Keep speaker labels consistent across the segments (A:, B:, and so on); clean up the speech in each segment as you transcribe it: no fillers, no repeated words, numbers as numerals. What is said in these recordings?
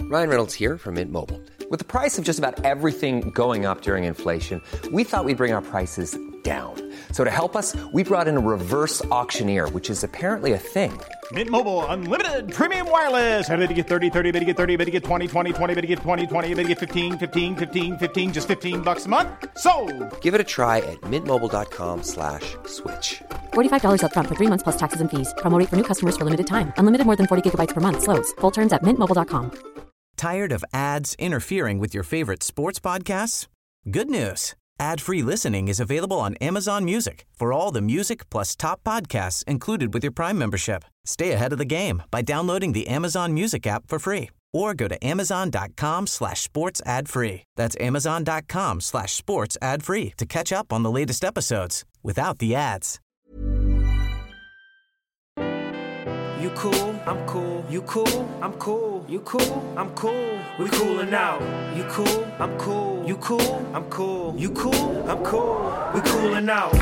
A: Ryan Reynolds here from Mint Mobile. With the price of just about everything going up during inflation, we thought we'd bring our prices down. So to help us, we brought in a reverse auctioneer, which is apparently a thing.
B: Mint Mobile Unlimited Premium Wireless. How to get 30, 30, bit to get 30, bit to get 20, 20, 20, bit to get 20, 20, bit to get 15, 15, 15, 15, just $15 a month? Sold!
A: Give it a try at mintmobile.com/switch.
C: $45 up front for 3 months plus taxes and fees. Promo rate for new customers for limited time. Unlimited more than 40 gigabytes per month. Slows full terms at mintmobile.com.
D: Tired of ads interfering with your favorite sports podcasts? Good news. Ad-free listening is available on Amazon Music for all the music plus top podcasts included with your Prime membership. Stay ahead of the game by downloading the Amazon Music app for free or go to amazon.com/sports ad free. That's amazon.com/sports ad free to catch up on the latest episodes without the ads.
E: You cool, I'm cool. You cool, I'm cool. You cool, I'm cool. We coolin' out. You cool, I'm cool. You cool, I'm cool. You cool, I'm cool. We coolin' out.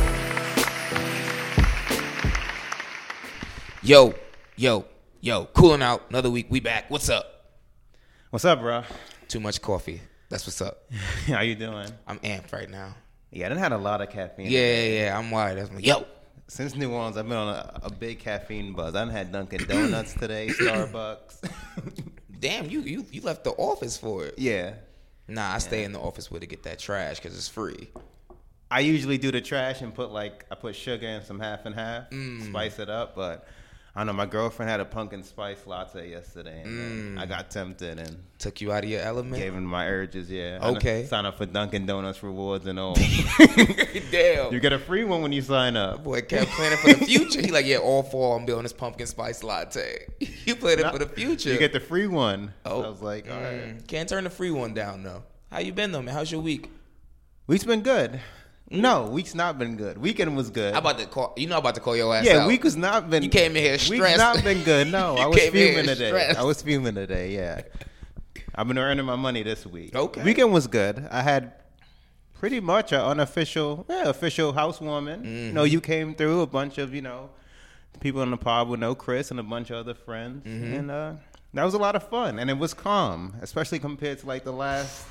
F: Yo, coolin' out. Another week, we back. What's up?
B: What's up, bro?
F: Too much coffee. That's what's up.
B: How you doing?
F: I'm amped right now.
B: Yeah, I done had a lot of caffeine.
F: Yeah, I'm wired. I'm like, yo.
B: Since New Orleans, I've been on a big caffeine buzz. I done had Dunkin' Donuts today, Starbucks.
F: Damn, you left the office for it.
B: Yeah.
F: Nah, I stay in the office with to get that trash because it's free.
B: I usually do the trash and I put sugar in some half and half, spice it up, but I don't know, my girlfriend had a pumpkin spice latte yesterday, and then I got tempted and
F: took you out of your element.
B: Gave in my urges, yeah.
F: Okay.
B: Sign up for Dunkin' Donuts rewards and all.
F: Damn.
B: You get a free one when you sign up.
F: Boy kept planning for the future. He like, yeah, all fall I'm building this pumpkin spice latte. You played it for the future.
B: You get the free one.
F: Oh.
B: I was like, all right.
F: Can't turn the free one down though. How you been though, man? How's your week?
B: Week's been good. No, week's not been good. Weekend was good.
F: I'm about to call your ass out.
B: Yeah, week has not been.
F: You came in here stressed.
B: Week's not been good. No, I was fuming today.
F: Stressed.
B: I was fuming today. Yeah, I've been earning my money this week.
F: Okay.
B: Weekend was good. I had pretty much an unofficial, official housewarming. You know, you came through, a bunch of people in the pod would know Chris and a bunch of other friends, and that was a lot of fun. And it was calm, especially compared to like the last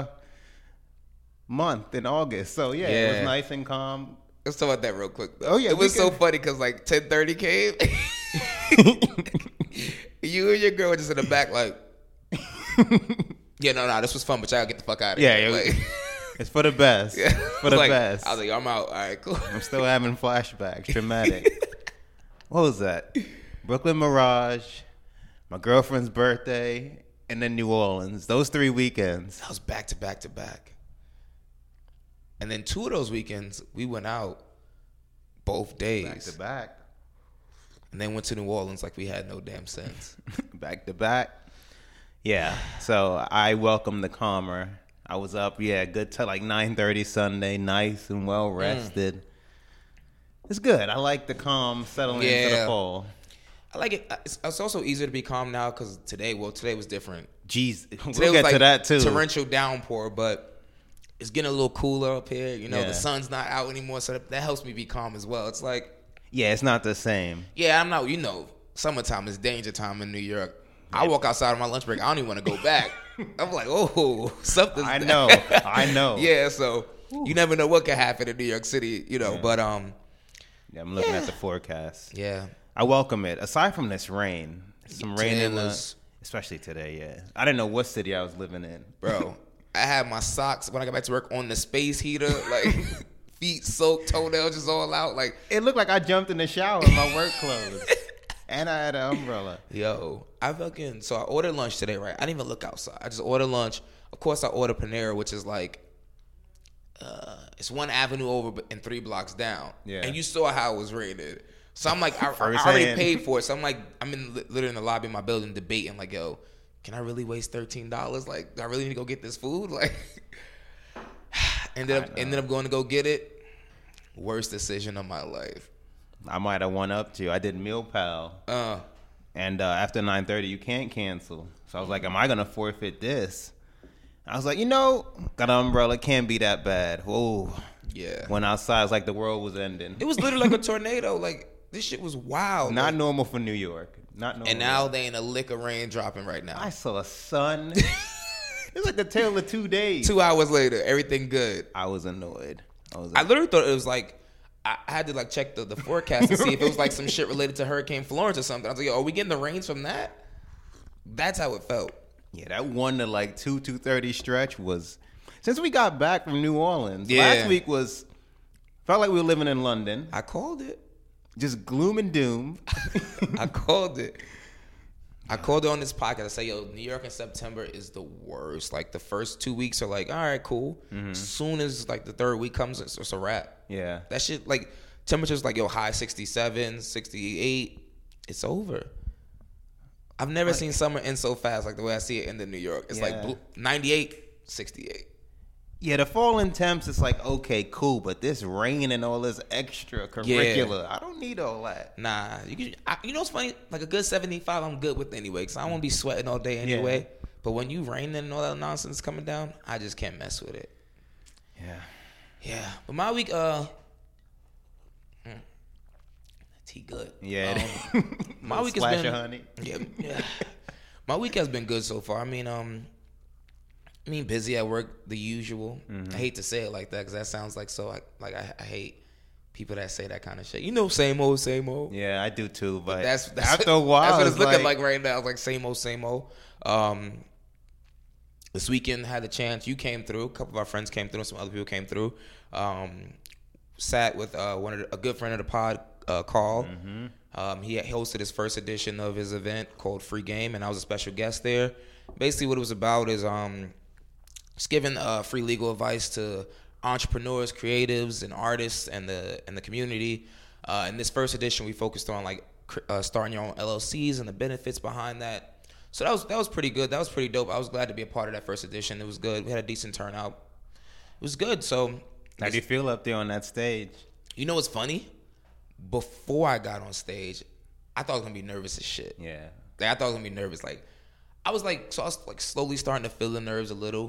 B: month in August. So yeah, it was nice and calm.
F: Let's talk about that real quick though.
B: Oh yeah,
F: it was so funny because like 10:30 came. You and your girl were just in the back like, yeah, no, this was fun, but y'all gotta get the fuck out of here.
B: Yeah,
F: like,
B: it's for the best.
F: Yeah.
B: For the
F: like,
B: best.
F: I was like, I'm out. All right, cool.
B: I'm still having flashbacks. Dramatic. What was that? Brooklyn Mirage, my girlfriend's birthday, and then New Orleans. Those 3 weekends.
F: That was back to back to back. And then 2 of those weekends, we went out both days.
B: Back to back.
F: And then went to New Orleans like we had no damn sense.
B: Back to back. Yeah. So I welcomed the calmer. I was up, good till like 9:30 Sunday, nice and well rested. It's good. I like the calm settling into the fall.
F: I like it. It's also easier to be calm now because today was different.
B: Jeez,
F: today
B: we'll get
F: was
B: to that too.
F: Torrential downpour, but it's getting a little cooler up here. The sun's not out anymore, so that helps me be calm as well. It's like,
B: it's not the same.
F: Yeah, I'm not. Summertime is danger time in New York. I walk outside on my lunch break. I don't even want to go back. I'm like, oh, something's.
B: I know.
F: Yeah, so you never know what can happen in New York City, But
B: I'm looking at the forecast.
F: Yeah,
B: I welcome it. Aside from this rain, some rain especially today. Yeah, I didn't know what city I was living in,
F: bro. I had my socks when I got back to work on the space heater, like feet soaked, toenails just all out. Like
B: it looked like I jumped in the shower in my work clothes, and I had an umbrella.
F: So I ordered lunch today, right? I didn't even look outside. I just ordered lunch. Of course, I ordered Panera, which is like it's one avenue over and 3 blocks down. Yeah, and you saw how it was rated. So I'm like, I already paid for it. So I'm like, I'm literally in the lobby of my building debating, like, yo, can I really waste $13? Like, do I really need to go get this food? Like, ended up going to go get it. Worst decision of my life.
B: I might have one up to you. I did Meal Pal. And after 9:30, you can't cancel. So I was like, am I going to forfeit this? I was like, got an umbrella. Can't be that bad. Whoa.
F: Yeah.
B: Went outside. It was like the world was ending.
F: It was literally like a tornado. Like, this shit was wild.
B: Not normal for New York. Not no.
F: And now they ain't a lick of rain dropping right now.
B: I saw a sun. It's like the tale of 2 days.
F: 2 hours later, everything good.
B: I was annoyed.
F: I literally thought it was like, I had to like check the forecast to see if it was like some shit related to Hurricane Florence or something. I was like, are we getting the rains from that? That's how it felt.
B: Yeah, that 1 to like 2:30 stretch was, since we got back from New Orleans,
F: Yeah.
B: last week felt like we were living in London.
F: I called it.
B: Just gloom and doom.
F: I called it. I called it on this podcast. I say, yo, New York in September is the worst. Like the first 2 weeks are like, all right, cool. As soon as like the third week comes, it's a wrap.
B: Yeah.
F: That shit, like temperatures like, yo, high 67, 68. It's over. I've never seen summer end so fast like the way I see it in New York. It's like 98, 68.
B: Yeah, the fall in temps, it's like, okay, cool, but this rain and all this extra curricular, I don't need all that.
F: Nah. You know what's funny? Like a good 75, I'm good with anyway, because I don't want to be sweating all day anyway. Yeah. But when you raining and all that nonsense coming down, I just can't mess with it.
B: Yeah.
F: Yeah. But my week, tea good.
B: Yeah.
F: My week has been,
B: of honey.
F: Yeah. My week has been good so far. I mean, busy at work, the usual. I hate to say it like that because that sounds like so. I hate people that say that kind of shit. You know, same old, same old.
B: Yeah, I do too. But
F: that's
B: after a while,
F: that's what it's looking like right now. It's like same old, same old. This weekend had a chance. You came through. A couple of our friends came through. And some other people came through. Sat with a good friend of the pod, Carl. He hosted his first edition of his event called Free Game, and I was a special guest there. Basically, what it was about is just giving free legal advice to entrepreneurs, creatives, and artists, and the community. In this first edition, we focused on like starting your own LLCs and the benefits behind that. So that was pretty good. That was pretty dope. I was glad to be a part of that first edition. It was good. We had a decent turnout. It was good. So
B: how do you feel up there on that stage?
F: You know what's funny? Before I got on stage, I thought I was gonna be nervous as shit.
B: Yeah.
F: Like, I thought I was gonna be nervous. I was like slowly starting to feel the nerves a little.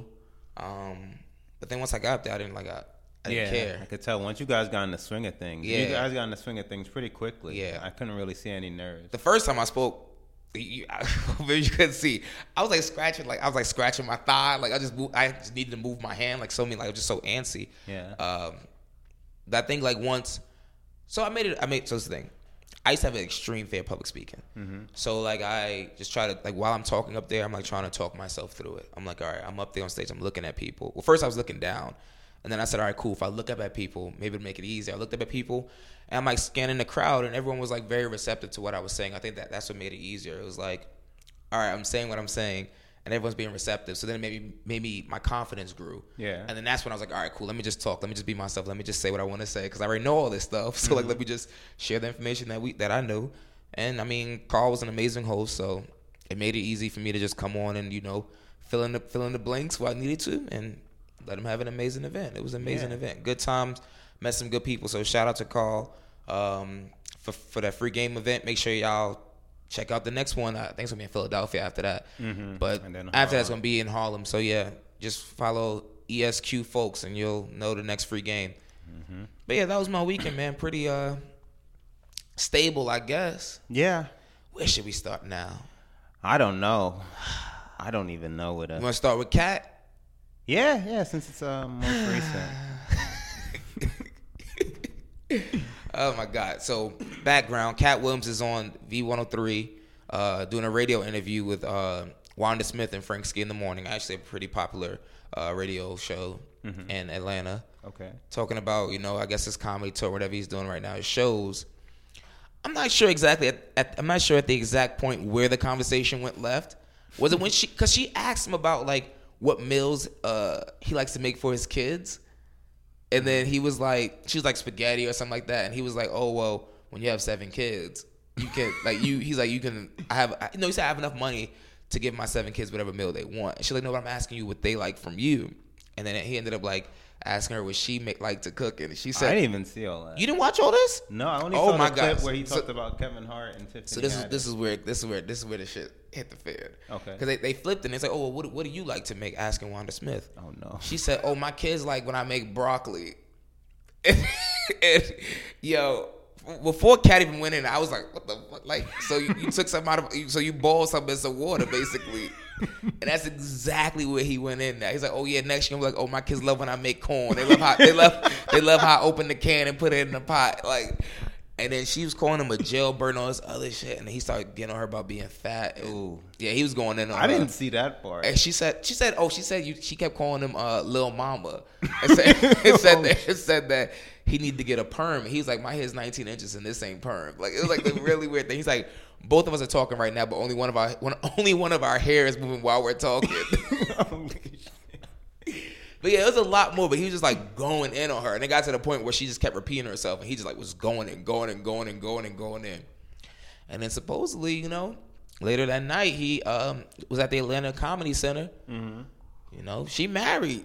F: But then once I got up there, I didn't care.
B: I could tell once you guys got in the swing of things.
F: Yeah.
B: You guys got in the swing of things pretty quickly.
F: Yeah.
B: I couldn't really see any nerves.
F: The first time I spoke, you couldn't see. I was scratching my thigh. I just needed to move my hand. I was just so antsy.
B: Yeah.
F: I think once. So I made it. So this is the thing. I used to have an extreme fear of public speaking. So I just try to while I'm talking up there, I'm trying to talk myself through it. I'm all right, I'm up there on stage, I'm looking at people. Well, first I was looking down, and then I said, all right, cool. If I look up at people, maybe it'll make it easier. I looked up at people, and I'm scanning the crowd, and everyone was very receptive to what I was saying. I think that's what made it easier. It was all right, I'm saying what I'm saying, and everyone's being receptive. So then maybe my confidence grew.
B: Yeah. And
F: then that's when I was all right, cool. Let me just talk. Let me just be myself. Let me just say what I want to say because I already know all this stuff. So let me just share the information that I knew. And Carl was an amazing host, so it made it easy for me to just come on and fill in the blanks where I needed to and let him have an amazing event. It was an amazing event. Good times. Met some good people. So shout out to Carl for that Free Game event. Make sure y'all check out the next one. I think it's going to be in Philadelphia after that. But after that's going to be in Harlem. So, yeah, just follow ESQ folks and you'll know the next Free Game. But, yeah, that was my weekend, man. Pretty stable, I guess.
B: Yeah.
F: Where should we start now?
B: I don't know. I don't even know what.
F: You want to start with Kat?
B: Yeah, since it's most recent.
F: Oh, my God. So, background, Kat Williams is on V103 doing a radio interview with Wanda Smith and Frank Ski in the Morning. Actually, a pretty popular radio show in Atlanta.
B: Okay.
F: Talking about, I guess his comedy tour, whatever he's doing right now, his shows. I'm not sure exactly. I'm not sure at the exact point where the conversation went left. Was it when because she asked him about, what meals he likes to make for his kids. And then he was she was spaghetti or something like that. And he was oh, well, when you have 7 kids, you can, he's you can, he said I have enough money to give my 7 kids whatever meal they want. And she's no, but I'm asking you what they like from you. And then he ended up asking her what she like to cook. And she said,
B: I didn't even see all that.
F: You didn't watch all this?
B: No, I only saw the clip where he talked about Kevin Hart and Tiffany.
F: So this is where the shit hit the fan.
B: Okay.
F: Because they flipped it and they said, oh, well, what do you like to make? Asking Wanda Smith.
B: Oh, no.
F: She said, oh, my kids like when I make broccoli. And before Cat even went in, I was like, what the fuck? Like, so you took something out of, so you boiled something in some water, basically. And that's exactly where he went in there. He's like, oh yeah, next year I'm like, oh, my kids love when I make corn. They love how I open the can and put it in the pot. Like, and then she was calling him a jailbird and all this other shit. And then he started getting on her about being fat. Ooh. Yeah, he was going in on her.
B: I didn't see that part.
F: And she said she kept calling him Lil Mama. It said that he needed to get a perm. He's like, my hair's 19 inches and this ain't perm. Like, it was like a really weird thing. He's like, both of us are talking right now, but only one of our hair is moving while we're talking. But yeah, it was a lot more. But he was just like going in on her, and it got to the point where she just kept repeating herself, and he just like was going and going and going and going and going in. And then supposedly, you know, later that night, he was at the Atlanta Comedy Center. Mm-hmm. You know, she married.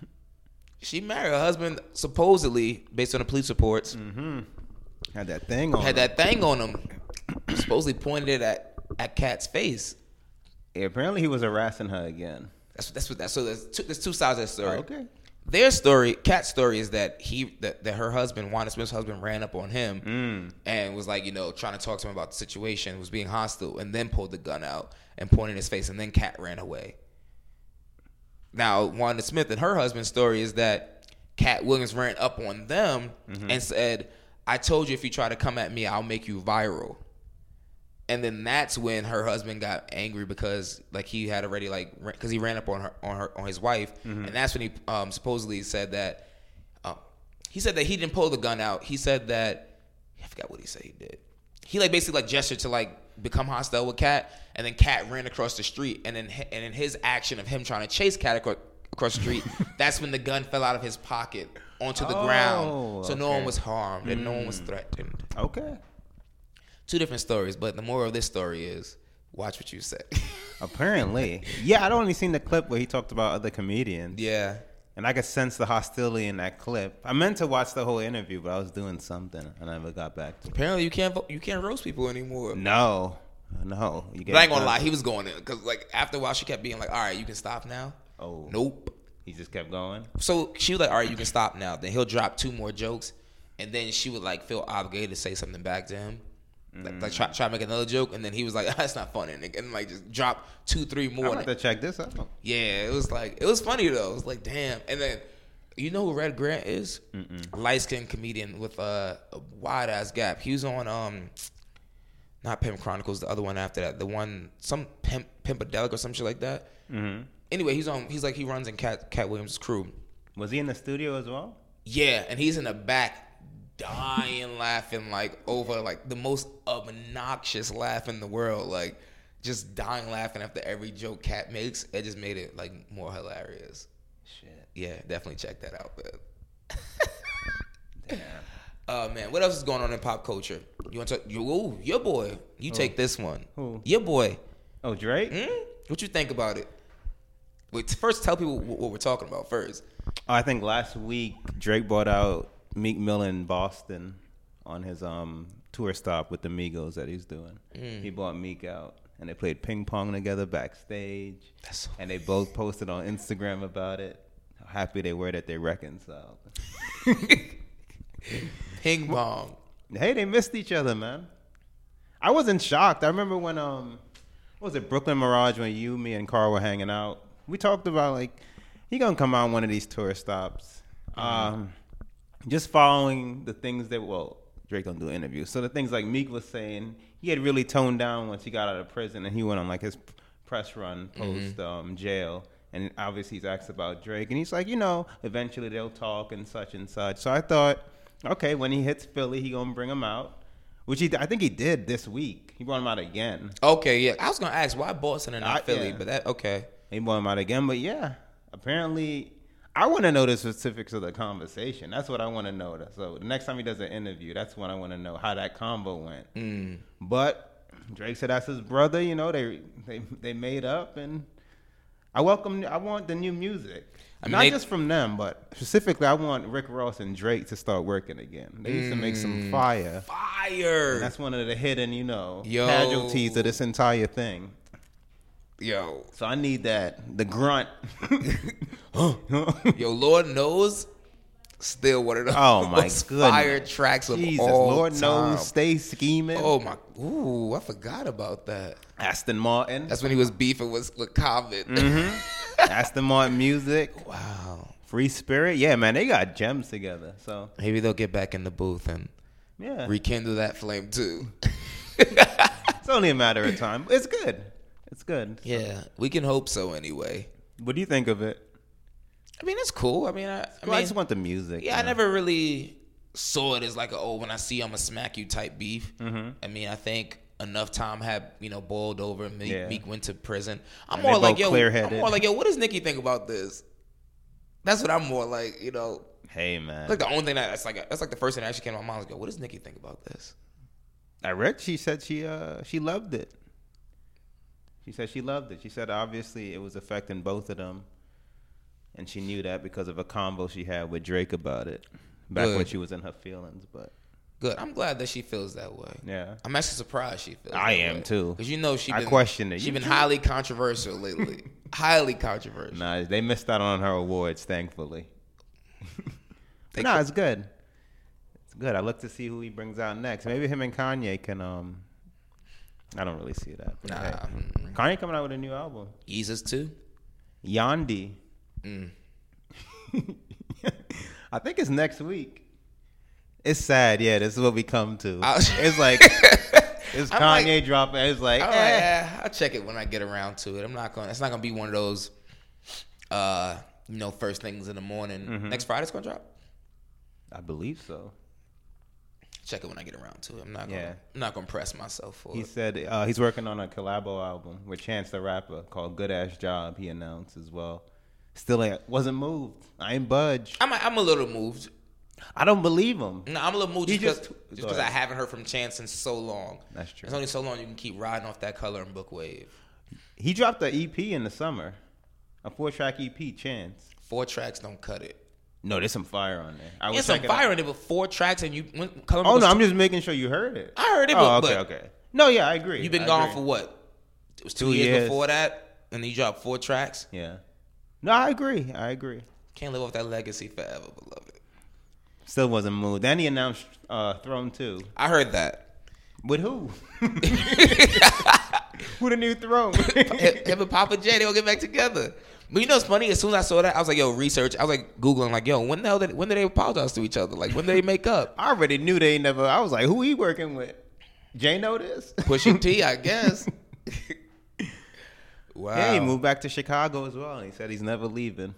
F: Her husband, supposedly, based on the police reports,
B: had that thing on
F: him. Supposedly pointed it at Kat's face.
B: Yeah, apparently he was harassing her again.
F: So there's two sides of the story.
B: Oh, okay.
F: Their story, Kat's story, is that that her husband, Wanda Smith's husband, ran up on him and was like, you know, trying to talk to him about the situation, was being hostile, and then pulled the gun out and pointed in his face, and then Kat ran away. Now, Wanda Smith and her husband's story is that Cat Williams ran up on them and said, I told you if you try to come at me, I'll make you viral. And then that's when her husband got angry because like he had already because he ran up on his wife, and that's when he supposedly said that he didn't pull the gun out. He said that I forgot what he said he did. He basically gestured to become hostile with Cat, and then Cat ran across the street, and in his action of him trying to chase Cat across the street, that's when the gun fell out of his pocket onto the ground. So no one was harmed and no one was threatened.
B: Okay.
F: Two different stories, but the moral of this story is watch what you say.
B: Apparently. Yeah, I'd only seen the clip where he talked about other comedians.
F: Yeah.
B: And I could sense the hostility in that clip. I meant to watch the whole interview, but I was doing something and I never got back to it.
F: Apparently you can't roast people anymore.
B: No.
F: But I ain't gonna lie, he was going in. Because after a while she kept being like, all right, you can stop now.
B: Oh.
F: Nope.
B: He just kept going?
F: So she was like, all right, you can stop now. Then he'll drop 2 more jokes. And then she would feel obligated to say something back to him. Try to make another joke, and then he was like, "That's not funny," and just drop 2-3 more.
B: I'm about to check this out.
F: Yeah, it was funny though. It was like, damn. And then, you know who Red Grant is? Light skinned comedian with a wide ass gap. He was on not Pimp Chronicles, the other one after that, the one some Pimpadelic or some shit like that. Mm-hmm. Anyway, he runs in Cat Williams' crew.
B: Was he in the studio as well?
F: Yeah, and he's in the back. Dying laughing over the most obnoxious laugh in the world, just dying laughing after every joke Cat makes. It just made it more hilarious.
B: Shit.
F: Yeah, definitely check that out, man. Damn. Man, what else is going on in pop culture? You want to talk? Your boy. You take this one.
B: Who?
F: Your boy.
B: Oh, Drake.
F: What you think about it? Wait, first tell people what we're talking about first.
B: I think last week Drake brought out Meek Mill in Boston on his tour stop with the Migos that he's doing. He brought Meek out, and they played ping pong together backstage. And they both posted on Instagram about it. How happy they were that they reconciled.
F: Ping pong.
B: Hey, they missed each other, man. I wasn't shocked. I remember when what was it, Brooklyn Mirage, when you, me, and Carl were hanging out. We talked about he gonna come out on one of these tour stops. Just following the things that, Drake don't do interviews. So the things Meek was saying, he had really toned down once he got out of prison, and he went on his press run post jail. And obviously he's asked about Drake, and he's like, eventually they'll talk and such and such. So I thought, okay, when he hits Philly, he gonna bring him out, which I think he did this week. He brought him out again.
F: Okay, yeah. I was gonna ask why Boston and not Philly, but that okay.
B: He brought him out again, but yeah, apparently. I want to know the specifics of the conversation. That's what I want to know. So the next time he does an interview, that's when I want to know how that combo went. But Drake said that's his brother. They made up, and I want the new music. Not just from them, but specifically, I want Rick Ross and Drake to start working again. They used to make some fire.
F: Fire.
B: And that's one of the hidden, casualties of this entire thing.
F: Yo.
B: So I need that. The grunt.
F: Yo, Lord knows Still one of the
B: most
F: fire tracks of
B: Jesus,
F: all
B: Lord
F: time.
B: knows, Stay Scheming.
F: Oh my! Ooh, I forgot about that.
B: Aston Martin.
F: That's when he was beefing with Common.
B: Mm-hmm. Aston Martin music.
F: Wow.
B: Free Spirit. Yeah, man, they got gems together. So
F: maybe they'll get back in the booth and rekindle that flame too.
B: It's only a matter of time. It's good. It's good. So.
F: Yeah, we can hope so anyway.
B: What do you think of it?
F: I mean, it's cool. I mean, I
B: just want the music.
F: Yeah, I never really saw it as like when I see you, I'm gonna smack you type beef.
B: Mm-hmm.
F: I mean, I think enough time had boiled over and Meek went to prison. I'm
B: and
F: more like, yo,
B: clear-headed.
F: what does Nicki think about this? That's what I'm more like,
B: Hey man,
F: like the only thing that's like the first thing that actually came to my mind was, what does Nicki think about this?
B: I read she said she loved it. She said she loved it. She said obviously it was affecting both of them, and she knew that because of a convo she had with Drake about it back when she was in her feelings. But
F: good, I'm glad that she feels that way.
B: Yeah,
F: I'm actually surprised she feels.
B: I am too,
F: because
B: I question it.
F: She's been highly controversial lately. Highly controversial.
B: Nah, they missed out on her awards, thankfully. No, it's good. It's good. I look to see who he brings out next. Maybe him and Kanye can. I don't really see that. But hey, Kanye coming out with a new album.
F: Yeezus too.
B: Yandhi. I think it's next week. It's sad. Yeah, this is what we come to. It's like it's Kanye dropping. It's like
F: I'll check it when I get around to it. It's not gonna be one of those first things in the morning.
B: Mm-hmm.
F: Next Friday's gonna drop?
B: I believe so.
F: Check it when I get around to it. I'm not gonna press myself for it.
B: He said he's working on a collabo album with Chance the Rapper called Good Ass Job. He announced as well. Still wasn't moved. I ain't budged.
F: I'm a little moved.
B: I don't believe him.
F: No, I'm a little moved just because I haven't heard from Chance in so long.
B: That's true.
F: It's only so long you can keep riding off that Color and Book wave.
B: He dropped an EP in the summer, a 4-track EP. Chance.
F: 4 tracks don't cut it.
B: No, there's some fire on there.
F: There's some fire on it, but 4 tracks and you went Color.
B: Oh no, I'm just making sure you heard it.
F: I heard it.
B: Okay. No, yeah, I agree.
F: You've been gone for what? It was 2 years before that, and then you dropped 4 tracks.
B: Yeah. No, I agree.
F: Can't live off that legacy forever, beloved.
B: Still wasn't moved. Then he announced Throne 2.
F: I heard that.
B: With who? Who the new Throne?
F: Him and Papa J, they'll get back together. But you know what's funny? As soon as I saw that, I was like, research. I was like Googling, like, when did they apologize to each other? Like, when did they make up?
B: I already knew they never. I was like, who he working with? Jay know this?
F: Pusha T, I guess. Wow.
B: Yeah, he moved back to Chicago as well. And he said he's never leaving.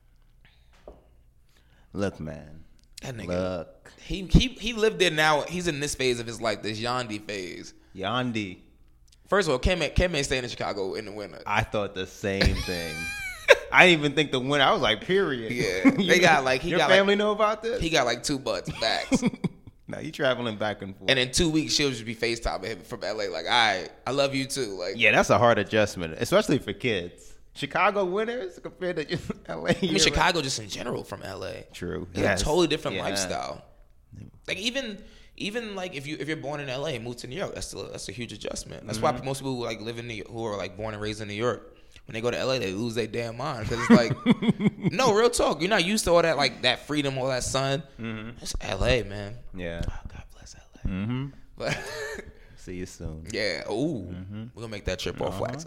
B: Look, man.
F: That nigga.
B: Look.
F: He lived there now. He's in this phase of his life, this Yandhi phase.
B: Yandhi.
F: First of all, Kim ain't staying in Chicago in the winter.
B: I thought the same thing. I didn't even think the winter. I was like, period.
F: Yeah. They got like
B: your family know about this?
F: He got like 2 butts backs.
B: Nah, he traveling back and forth.
F: And in 2 weeks, she'll just be FaceTiming him from LA. Like, all right, I love you too. Like,
B: yeah, that's a hard adjustment, especially for kids. Chicago winters compared to just LA.
F: I mean, Chicago just in general from LA.
B: True.
F: It's a totally different lifestyle. Like even like if you're born in LA and move to New York, that's a huge adjustment. That's why most people who like live in New York, who are like born and raised in New York, when they go to LA, they lose their damn mind because it's like, no, real talk. You're not used to all that like that freedom, all that sun. It's LA, man.
B: Yeah.
F: Oh, God bless LA. But
B: see you soon.
F: Yeah. Ooh, we're gonna make that trip off wax.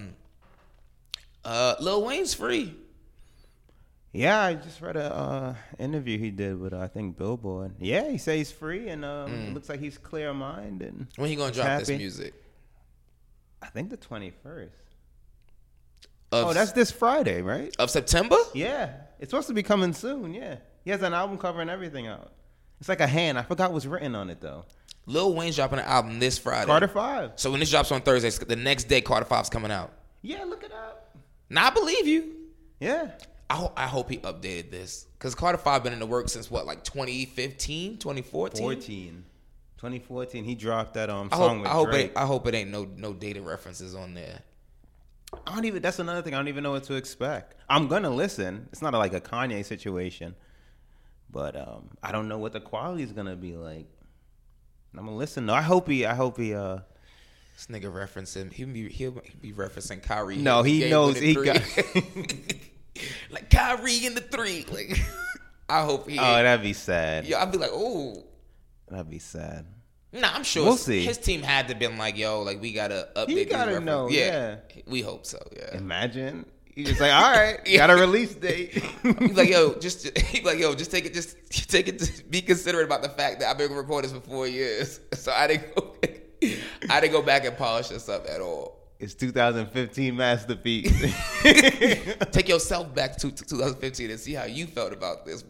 F: Lil Wayne's free.
B: Yeah, I just read a interview he did with I think Billboard. Yeah, he says he's free and it looks like he's clear of mind and
F: when he gonna drop
B: happy.
F: this music?
B: I think the 21st. That's this Friday, right?
F: Of September?
B: Yeah, it's supposed to be coming soon. Yeah, he has an album cover and everything out. It's like a hand. I forgot what's written on it though.
F: Lil Wayne's dropping an album this Friday.
B: Carter 5.
F: So when this drops on Thursday, the next day Carter 5's coming out.
B: Yeah, look it up.
F: Now I believe you.
B: Yeah.
F: I hope he updated this. Because Carter 5 been in the works since what, like 2015, 2014?
B: 2014. He dropped that song with Drake.
F: I hope it ain't no dated references on there.
B: That's another thing. I don't even know what to expect. I'm going to listen. It's not like a Kanye situation. But I don't know what the quality is going to be like. I'm going to listen. No, I hope he
F: this nigga referencing, he'll be referencing Kyrie.
B: No, he knows he got
F: like Kyrie in the 3. Like I hope he.
B: Oh, that'd be sad.
F: Yo, I'd be like, oh.
B: That'd be sad.
F: Nah, I'm sure
B: we'll see.
F: His team had to been like, yo, like we gotta update.
B: He gotta know. Yeah,
F: we hope so. Yeah.
B: Imagine he's just like, all right, got a release date.
F: He's like, yo, just take it. Just take it. To be considerate about the fact that I've been recording this for 4 years, so I didn't go back and polish this up at all.
B: It's 2015 masterpiece.
F: Take yourself back to 2015 and see how you felt about this.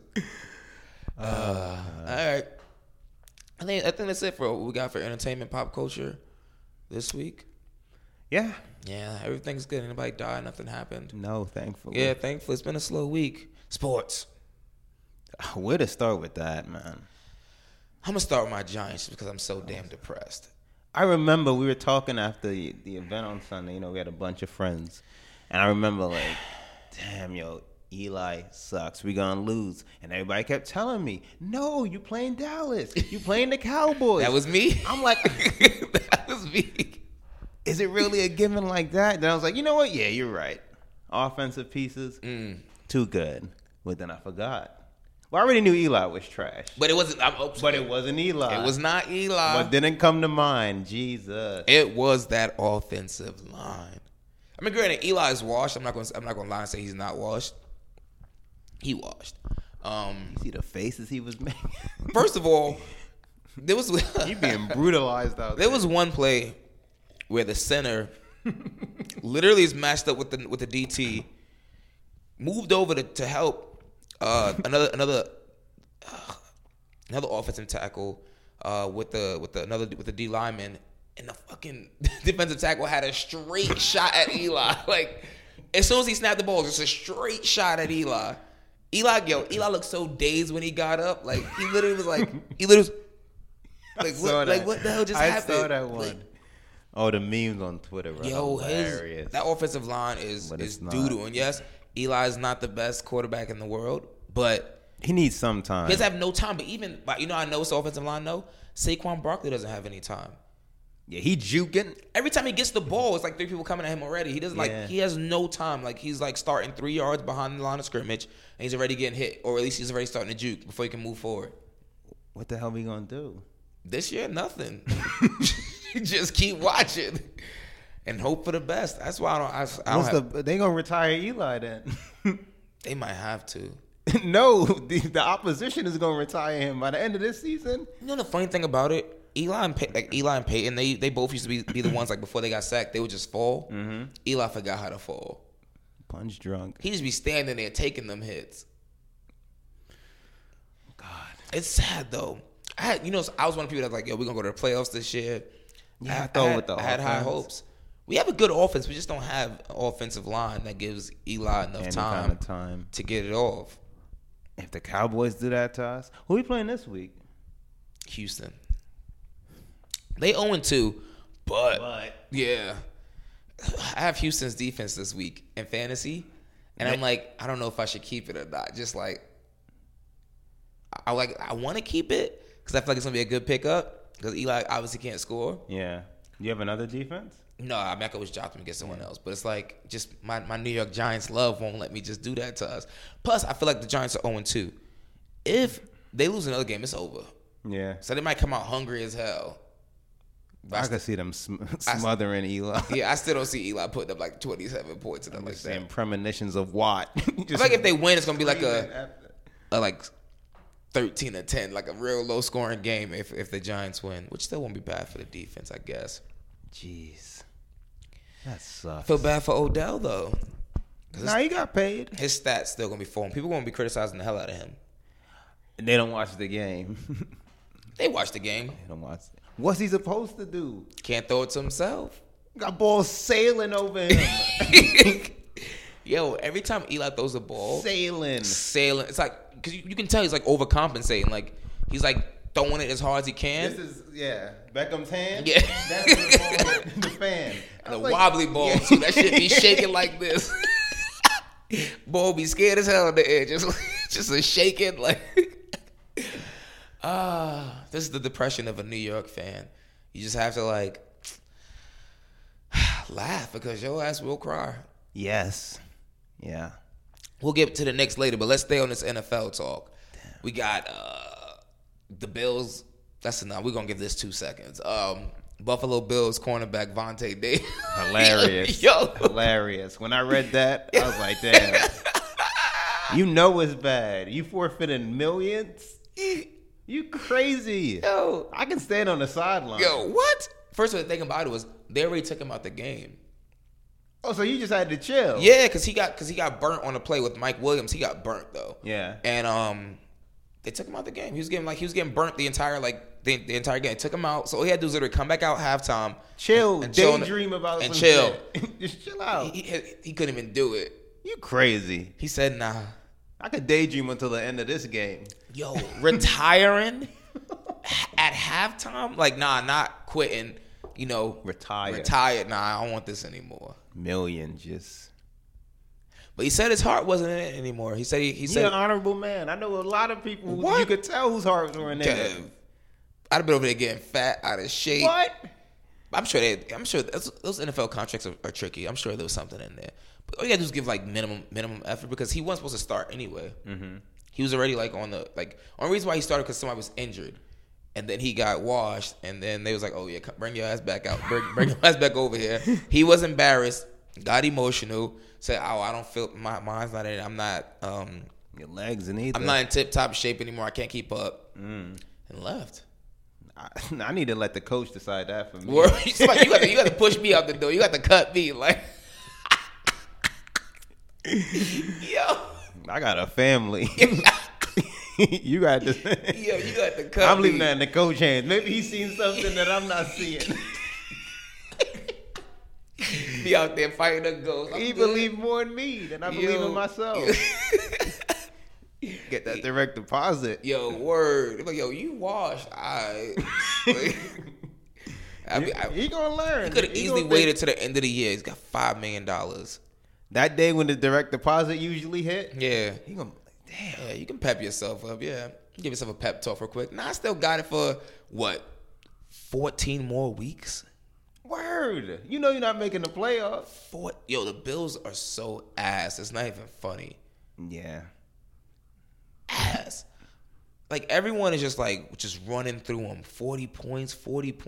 F: All right. I think that's it for what we got for entertainment, pop culture this week.
B: Yeah.
F: Yeah, everything's good. Anybody died? Nothing happened.
B: No, thankfully.
F: Yeah, thankfully. It's been a slow week. Sports.
B: Where to start with that, man?
F: I'm going to start with my Giants because I'm so damn depressed.
B: I remember we were talking after the event on Sunday. You know, we had a bunch of friends. And I remember like, damn, yo, Eli sucks. We're going to lose. And everybody kept telling me, no, you playing Dallas. You playing the Cowboys.
F: That was me.
B: I'm like,
F: that was me.
B: Is it really a given like that? Then I was like, you know what? Yeah, you're right. Offensive pieces, too good. But then I forgot. Well, I already knew Eli was trash.
F: But it wasn't.
B: But it wasn't Eli.
F: It was not Eli.
B: What didn't come to mind? Jesus.
F: It was that offensive line. I mean, granted, Eli is washed. I'm not going to lie and say he's not washed. He washed.
B: You see the faces he was making.
F: First of all, there was
B: he being brutalized out there.
F: There was one play where the center literally is matched up with the DT, moved over to help another offensive tackle with the D lineman, and the fucking defensive tackle had a straight shot at Eli. Like as soon as he snapped the ball, just a straight shot at Eli. Eli looked so dazed when he got up. Like he literally was like what the hell just happened?
B: I saw that one. Like, oh, the memes on Twitter were hilarious.
F: That offensive line is doo-doo. And yes, Eli is not the best quarterback in the world, but
B: he needs some time.
F: He doesn't have no time. But even, I know it's the offensive line, no. Saquon Barkley doesn't have any time.
B: Yeah, he juking.
F: Every time he gets the ball, it's like 3 people coming at him already. He doesn't he has no time. Like he's like starting 3 yards behind the line of scrimmage, and he's already getting hit, or at least he's already starting to juke before he can move forward.
B: What the hell are we gonna do?
F: This year, nothing. Just keep watching and hope for the best. That's why
B: they gonna retire Eli then?
F: They might have to.
B: No, the opposition is gonna retire him by the end of this season.
F: You know the funny thing about it? Eli and Peyton, they both used to be the ones like before they got sacked, they would just fall. Mm-hmm. Eli forgot how to fall.
B: Punch drunk.
F: He just be standing there taking them hits.
B: God,
F: it's sad though. I was one of the people that was like, yo, we're gonna go to the playoffs this year.
B: Yeah,
F: I had high hopes. We have a good offense. We just don't have an offensive line that gives Eli enough time to get it off.
B: If the Cowboys do that to us, who are we playing this week?
F: Houston. They 0-2, but yeah. I have Houston's defense this week in fantasy, and I'm like, I don't know if I should keep it or not. Just like, I want to keep it because I feel like it's gonna be a good pickup because Eli obviously can't score.
B: Yeah. You have another defense?
F: No, I could always drop them against someone else. But it's like just my New York Giants love won't let me just do that to us. Plus, I feel like the Giants are 0-2. If they lose another game, it's over.
B: Yeah.
F: So they might come out hungry as hell.
B: I could see them smothering Eli.
F: Yeah, I still don't see Eli putting up like 27 points and like that.
B: Premonitions of what?
F: I feel like if they win, it's gonna be like a like 13-10, like a real low scoring game if the Giants win, which still won't be bad for the defense, I guess.
B: Jeez, that sucks.
F: Feel bad for Odell though.
B: Nah, he got paid.
F: His stats still gonna be falling. People gonna be criticizing the hell out of him.
B: And they don't watch the game.
F: They watch the game.
B: They don't watch it. What's he supposed to do?
F: Can't throw it to himself.
B: Got balls sailing over him.
F: Yo, every time Eli throws a ball,
B: sailing.
F: It's like because you can tell he's like overcompensating. Like he's like throwing it as hard as he can.
B: This is Beckham's hand.
F: Yeah,
B: that's the fan.
F: And the wobbly ball too. That shit be shaking like this. Ball be scared as hell in the air, just a shaking like. This is the depression of a New York fan. You just have to like laugh because your ass will cry.
B: Yes. Yeah.
F: We'll get to the Knicks later, but let's stay on this NFL talk. We got the Bills. That's enough. We're going to give this 2 seconds. Buffalo Bills cornerback Vontae Davis.
B: Hilarious.
F: Yo.
B: Hilarious. When I read that, I was like, damn. You know it's bad. You forfeiting millions? You crazy.
F: Yo.
B: I can stand on the sideline.
F: Yo, what? First of all, the thing about it was they already took him out the game.
B: Oh, so you just had to chill?
F: Yeah, because he got burnt on the play with Mike Williams. He got burnt though.
B: Yeah.
F: And they took him out the game. He was getting burnt the entire the entire game. They took him out. So all he had to do was literally come back out halftime.
B: Chill.
F: And
B: daydream about
F: and
B: some
F: chill.
B: shit. Just chill out.
F: He couldn't even do it.
B: You crazy.
F: He said, nah.
B: I could daydream until the end of this game.
F: Yo, retiring at halftime? Like, nah, not quitting. You know, retired. Nah, I don't want this anymore.
B: Million just.
F: But he said his heart wasn't in it anymore. He said he said
B: an honorable man. I know a lot of people who you could tell whose hearts were in it.
F: I'd have been over there getting fat, out of shape.
B: What?
F: I'm sure those NFL contracts are tricky. I'm sure there was something in there. But all you gotta do is give like minimum effort because he wasn't supposed to start anyway. Mm-hmm. He was already like only reason why he started because somebody was injured. And then he got washed, and then they was like, "Oh yeah, bring your ass back out, bring your ass back over here." He was embarrassed, got emotional, said, "Oh, I don't feel my mind's not in it. I'm not
B: your legs in either.
F: I'm not in tip top shape anymore. I can't keep up," and left.
B: I need to let the coach decide that for me.
F: You got to push me out the door. You got to cut me like, yo.
B: I got a family. You got to.
F: Yeah, you got to cut.
B: I'm leaving that in the coach hands. Maybe he's seen something that I'm not seeing.
F: Be out there fighting a ghost.
B: He believed more in me than I believe in myself. Get that direct deposit.
F: Yo, word. Like, yo, you washed.
B: He gonna learn.
F: He could have easily waited to the end of the year. He's got $5 million.
B: That day when the direct deposit usually hit.
F: Yeah.
B: He gonna. Damn.
F: Yeah, you can pep yourself up. Yeah, give yourself a pep talk real quick. Nah, I still got it for what? 14 more weeks.
B: Word. You know you're not making the playoffs.
F: Yo, the Bills are so ass. It's not even funny.
B: Yeah.
F: Ass. Like everyone is just running through them. 40 points.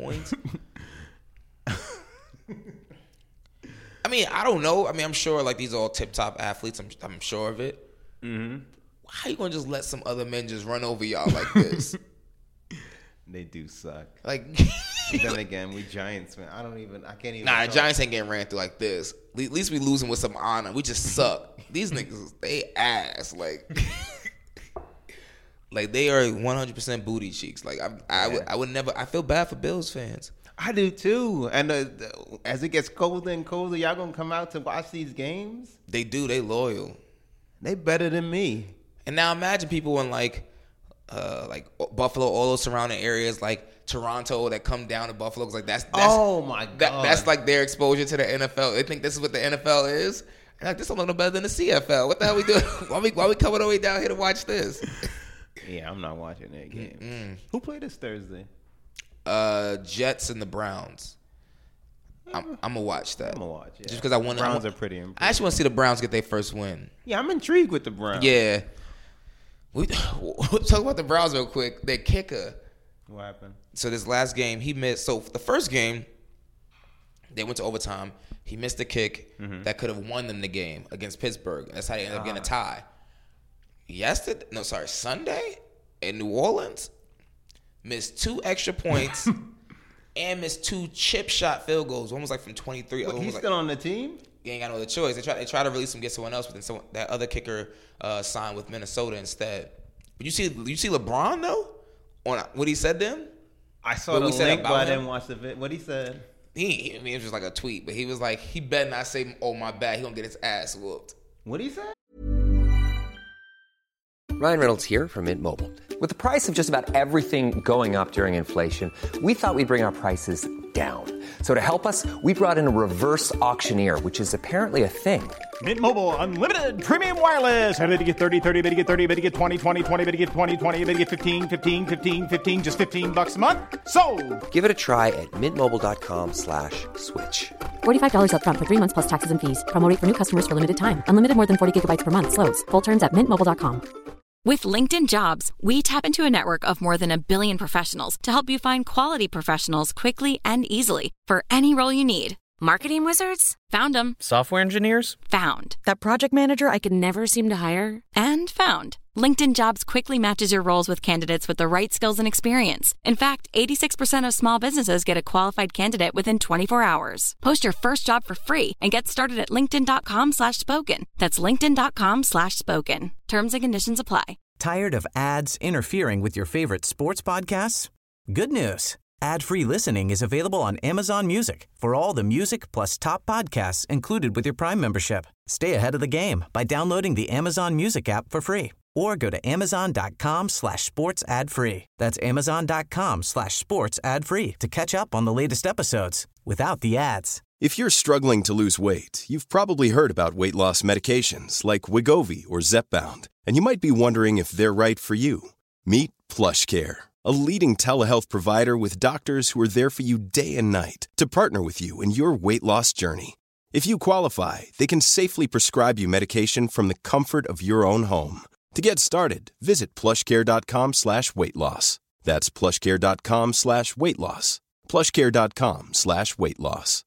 F: I mean, I don't know. I mean, I'm sure like these are all tip top athletes. I'm sure of it. Mm-hmm. How you gonna just let some other men just run over y'all like this?
B: They do suck.
F: Like,
B: then again, we Giants, man. I can't even.
F: Nah, the Giants ain't getting ran through like this. At least we losing with some honor. We just suck. These niggas, they ass. Like they are 100% booty cheeks. Like I would never. I feel bad for Bills fans.
B: I do too. And as it gets colder and colder, y'all gonna come out to watch these games?
F: They do. They loyal.
B: They better than me.
F: And now imagine people in like Buffalo, all those surrounding areas, like Toronto, that come down to Buffalo. Cause like that's
B: oh my god,
F: that's like their exposure to the NFL. They think this is what the NFL is. And like this don't look no better than the CFL. What the hell we doing? Why we coming all the way down here to watch this?
B: Yeah, I'm not watching that game. Who played this Thursday?
F: Jets and the Browns. I'm gonna watch that.
B: I'm gonna watch. Yeah.
F: Just because I want.
B: Browns are pretty impressive.
F: I actually want to see the Browns get their first win.
B: Yeah, I'm intrigued with the Browns.
F: Yeah. We'll talk about the Browns real quick. Their kicker.
B: What happened? So
F: this last game, he missed. So the first game, they went to overtime. He missed a kick that could have won them the game against Pittsburgh. That's how they ended up getting a tie. Sunday in New Orleans, missed 2 extra points and missed 2 chip shot field goals. One was like from 23.
B: But he's still on the team?
F: He ain't got no other choice. They try to release him, get someone else, but then that other kicker signed with Minnesota instead. But you see LeBron though on what he said to him.
B: I saw the link, but I didn't watch the video. What he said.
F: It was just like a tweet, but he was like, he better not say, "Oh my bad," he gonna get his ass whooped.
B: What he said?
A: Ryan Reynolds here from Mint Mobile. With the price of just about everything going up during inflation, we thought we'd bring our prices down. So to help us, we brought in a reverse auctioneer, which is apparently a thing.
G: Mint Mobile Unlimited Premium Wireless. How to get 30, 30, bit to get 30, bit to get 20, 20, 20, bit to get 20, 20, bit to get 15, 15, 15, 15, just $15 a month? Sold!
A: Give it a try at mintmobile.com/switch.
C: $45 up front for 3 months plus taxes and fees. Promo rate for new customers for limited time. Unlimited more than 40 gigabytes per month slows. Full terms at mintmobile.com.
H: With LinkedIn Jobs, we tap into a network of more than 1 billion professionals to help you find quality professionals quickly and easily for any role you need. Marketing wizards? Found them.
I: Software engineers?
H: Found. That project manager I could never seem to hire? And found. LinkedIn Jobs quickly matches your roles with candidates with the right skills and experience. In fact, 86% of small businesses get a qualified candidate within 24 hours. Post your first job for free and get started at linkedin.com/spoken. That's linkedin.com/spoken. Terms and conditions apply.
D: Tired of ads interfering with your favorite sports podcasts? Good news. Ad-free listening is available on Amazon Music for all the music plus top podcasts included with your Prime membership. Stay ahead of the game by downloading the Amazon Music app for free or go to amazon.com/sports ad free. That's amazon.com/sports ad free to catch up on the latest episodes without the ads.
J: If you're struggling to lose weight, you've probably heard about weight loss medications like Wegovy or Zepbound, and you might be wondering if they're right for you. Meet PlushCare, a leading telehealth provider with doctors who are there for you day and night to partner with you in your weight loss journey. If you qualify, they can safely prescribe you medication from the comfort of your own home. To get started, visit plushcare.com/weight loss. That's plushcare.com/weight loss. plushcare.com/weight loss.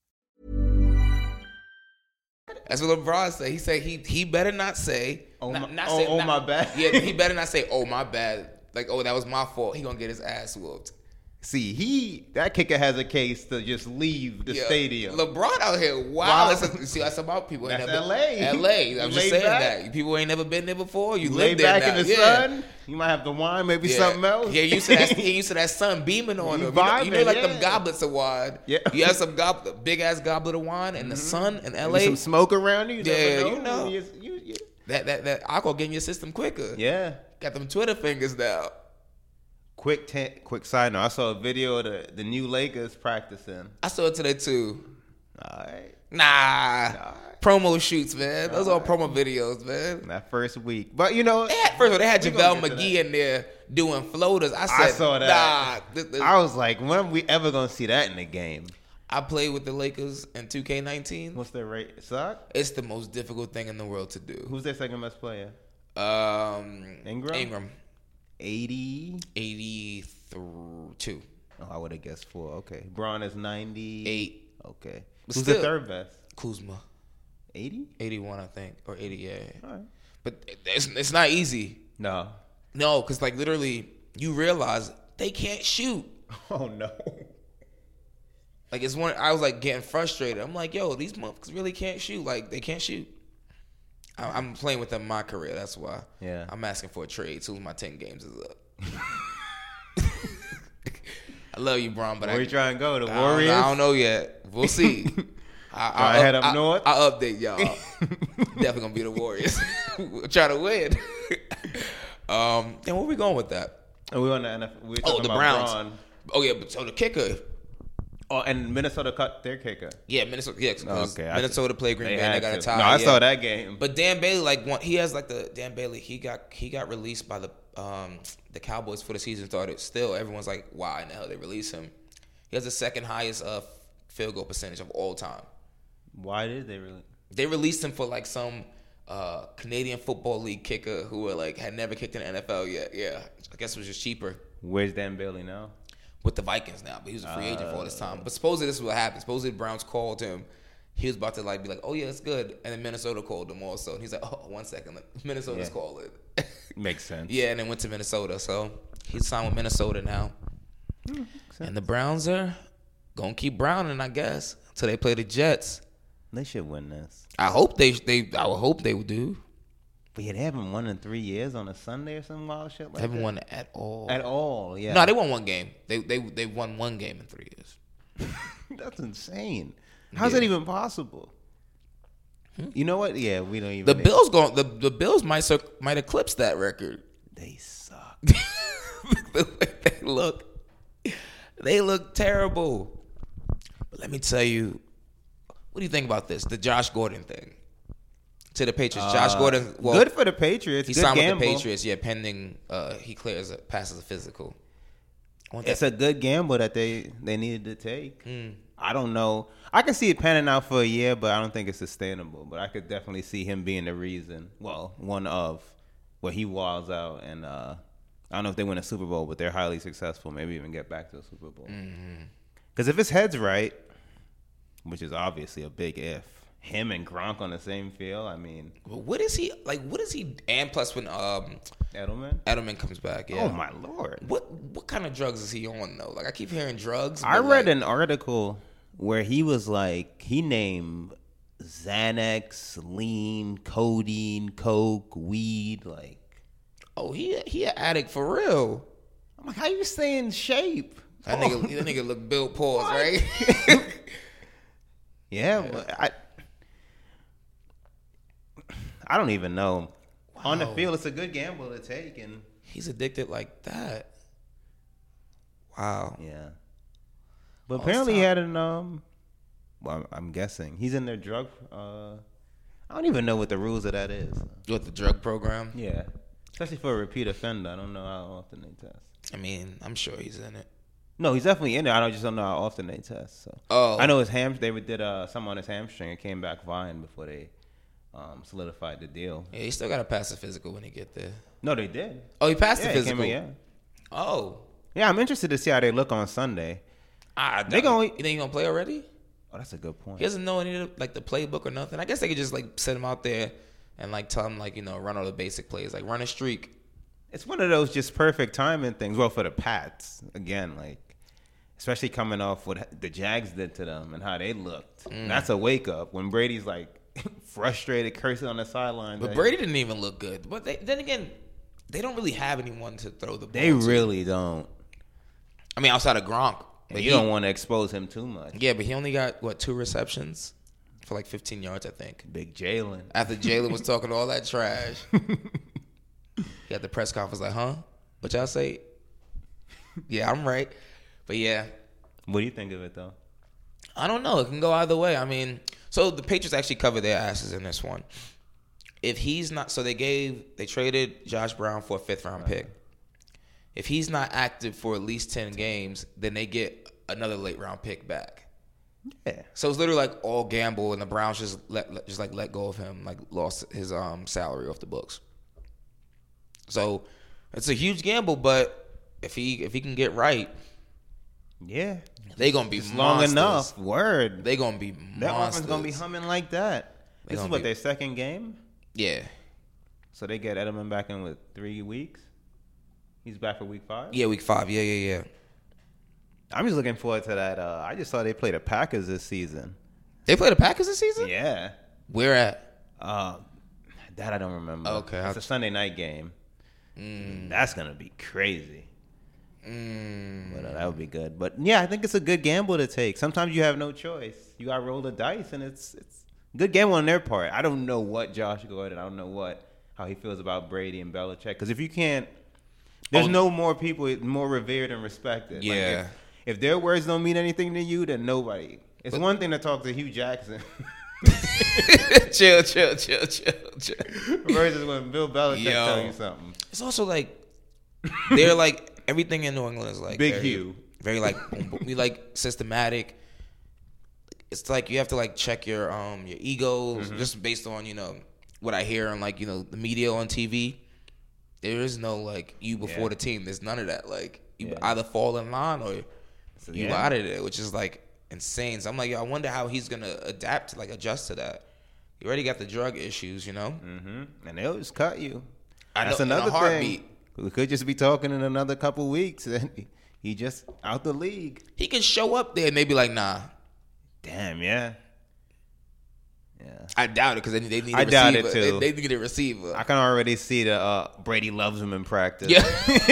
F: That's what LeBron said. He said he better not say,
B: my bad.
F: Yeah, he better not say, oh, my bad. Like, oh, that was my fault. He gonna get his ass whooped.
B: See, that kicker has a case to just leave the stadium.
F: LeBron out here, wow. See, that's about people.
B: That's
F: L.A. I'm just saying that. People ain't never been there before. You live
B: there
F: there
B: back in the sun. You might have the wine, maybe something else.
F: Yeah, you used to that sun beaming on him. You know, like them goblets of wine. Yeah. You have some big ass goblet of wine in the sun in L.A.
B: Maybe some smoke around you.
F: You know. That alcohol get in your system quicker.
B: Yeah.
F: Got them Twitter fingers now.
B: Quick side note. I saw a video of the new Lakers practicing.
F: I saw it today too.
B: All right.
F: Nah. Promo shoots, man. Those are promo videos, man.
B: That first week. But, you know.
F: They had JaVale McGee in there doing floaters. I
B: saw that.
F: Nah.
B: I was like, when are we ever going to see that in the game?
F: I played with the Lakers in 2K19.
B: What's their rate? Suck?
F: It's the most difficult thing in the world to do.
B: Who's their second best player?
F: Ingram.
B: 80?
F: 82.
B: Oh, I would have guessed 4. Okay. Braun is 98. Okay.
F: But
B: who's the third best?
F: Kuzma.
B: 80?
F: 81, I think. Or 80, yeah.
B: All right.
F: But it's not easy.
B: No,
F: because, like, literally, you realize they can't shoot.
B: Oh, no.
F: Like, I was, like, getting frustrated. I'm like, yo, these motherfuckers really can't shoot. Like, they can't shoot. I'm playing with them in my career. That's why.
B: Yeah.
F: I'm asking for a trade soon as my 10 games is up. I love you, Bron, but
B: where you trying to go? The Warriors?
F: I don't know yet. We'll see.
B: I head up north.
F: I'll update y'all. Definitely gonna be the Warriors. We'll try to win. And where we going with that?
B: We on the NFL.
F: The Browns. Braun. Oh yeah, but so the kicker.
B: Oh, and Minnesota cut their kicker.
F: Yeah, Minnesota. Yeah, okay. Minnesota played Green Bay. They got a tie.
B: No, I saw that game.
F: But Dan Bailey, he has Dan Bailey. He got released by the Cowboys before the season started. Still, everyone's like, why in the hell they release him? He has the second highest field goal percentage of all time.
B: Why did they release?
F: They released him for some Canadian Football League kicker who had never kicked in the NFL yet. Yeah, I guess it was just cheaper.
B: Where's Dan Bailey now?
F: With the Vikings now, but he was a free agent for all this time. But supposedly this is what happened. Supposedly the Browns called him. He was about to be like, oh yeah, it's good. And then Minnesota called him also. And he's like, oh, 1 second. Minnesota's calling.
B: Makes sense.
F: Yeah, and then went to Minnesota. So he's signed with Minnesota now. And the Browns are going to keep browning, I guess, until they play the Jets.
B: They should win this.
F: I hope they would do.
B: But yeah, they haven't won in 3 years on a Sunday or some wild shit like that.
F: They haven't won at all.
B: At all, yeah.
F: No, they won one game. They won one game in 3 years.
B: That's insane. How's that even possible? You know what? Yeah, we don't even.
F: The Bills might eclipse that record.
B: They suck.
F: The way they look terrible. But let me tell you, what do you think about this? The Josh Gordon thing. To the Patriots. Josh Gordon. Well,
B: good for the Patriots.
F: He signed with the Patriots, pending he passes a physical.
B: It's a good gamble that they needed to take. I don't know. I can see it panning out for a year, but I don't think it's sustainable. But I could definitely see him being the reason. Well, one of where he walls out, and I don't know if they win a Super Bowl, but they're highly successful. Maybe even get back to a Super Bowl. Because if his head's right, which is obviously a big if, him and Gronk on the same field, I mean,
F: what is he like? What is he? And plus, when Edelman comes back, yeah.
B: Oh my Lord!
F: What kind of drugs is he on though? Like I keep hearing drugs.
B: I read an article where he was like, he named Xanax, lean, codeine, coke, weed, like.
F: Oh, he an addict for real.
B: I'm like, how you stay in shape?
F: That nigga look Bill Paws, right?
B: Yeah, but I don't even know. Wow. On the field, it's a good gamble to take, and
F: he's addicted like that. Wow.
B: Yeah. But apparently he had an well, I'm guessing he's in their drug. I don't even know what the rules of that is.
F: What, the drug program?
B: Yeah. Especially for a repeat offender. I don't know how often they test.
F: I mean, I'm sure he's in it.
B: No, he's definitely in there. I just don't know how often they test. So. I know his they did something on his hamstring and came back fine before they solidified the deal.
F: Yeah, he still got to pass the physical when he get there.
B: No, they did.
F: Oh, he passed the physical?
B: Yeah.
F: Oh.
B: Yeah, I'm interested to see how they look on Sunday.
F: You think he's going to play already?
B: Oh, that's a good point.
F: He doesn't know any of the playbook or nothing. I guess they could just set him out there and tell him run all the basic plays, run a streak.
B: It's one of those just perfect timing things. Well, for the Pats, again, especially coming off what the Jags did to them and how they looked. That's a wake up when Brady's frustrated, cursing on the sidelines.
F: But Brady didn't even look good. But then again, they don't really have anyone to throw the ball.
B: They really don't.
F: I mean, outside of Gronk.
B: But you don't want to expose him too much.
F: Yeah, but he only got 2 receptions for 15 yards, I think.
B: Big Jalen.
F: After Jalen was talking all that trash, he had the press conference huh? What y'all say? Yeah, I'm right. But yeah.
B: What do you think of it though?
F: I don't know. It can go either way. I mean, so the Patriots actually covered their asses in this one. If he's not, so they traded Josh Brown for a 5th round pick. If he's not active for at least 10 games, then they get another late round pick back. Yeah. So it's literally all gamble, and the Browns just let go of him, lost his salary off the books. So it's a huge gamble, but if he can get right,
B: yeah,
F: they gonna be
B: long enough. Word,
F: they gonna be monsters.
B: That offense gonna be humming like that. This is their second game.
F: Yeah.
B: So they get Edelman back in with 3 weeks. He's back for week 5?
F: Yeah, week 5. Yeah.
B: I'm just looking forward to that. I just saw they play the Packers this season.
F: They play the Packers this season?
B: Yeah.
F: Where at?
B: That I don't remember.
F: Okay.
B: It's a Sunday night game. That's going to be crazy. But that would be good. But, yeah, I think it's a good gamble to take. Sometimes you have no choice. You got to roll the dice, and it's a good gamble on their part. I don't know what Josh Gordon, I don't know how he feels about Brady and Belichick. Because if you can't, there's no more people more revered and respected.
F: Yeah.
B: If their words don't mean anything to you, then nobody. It's one thing to talk to Hugh Jackson.
F: chill.
B: Versus when Bill Belichick tell you something.
F: It's also they're everything in New England is
B: Big Hugh.
F: Very we systematic. It's you have to check your egos just based on what I hear on the media on TV. There is no you before the team. There's none of that. You either fall in line or you out of there, which is insane. So I'm I wonder how he's gonna adapt to adjust to that. You already got the drug issues,
B: and they'll just cut you.
F: That's another thing.
B: We could just be talking in another couple weeks, and he just out the league.
F: He can show up there and they be nah.
B: Damn, yeah.
F: I doubt it because they need a receiver.
B: I doubt it too.
F: They need a receiver.
B: I can already see the Brady loves him in practice.
F: Yeah.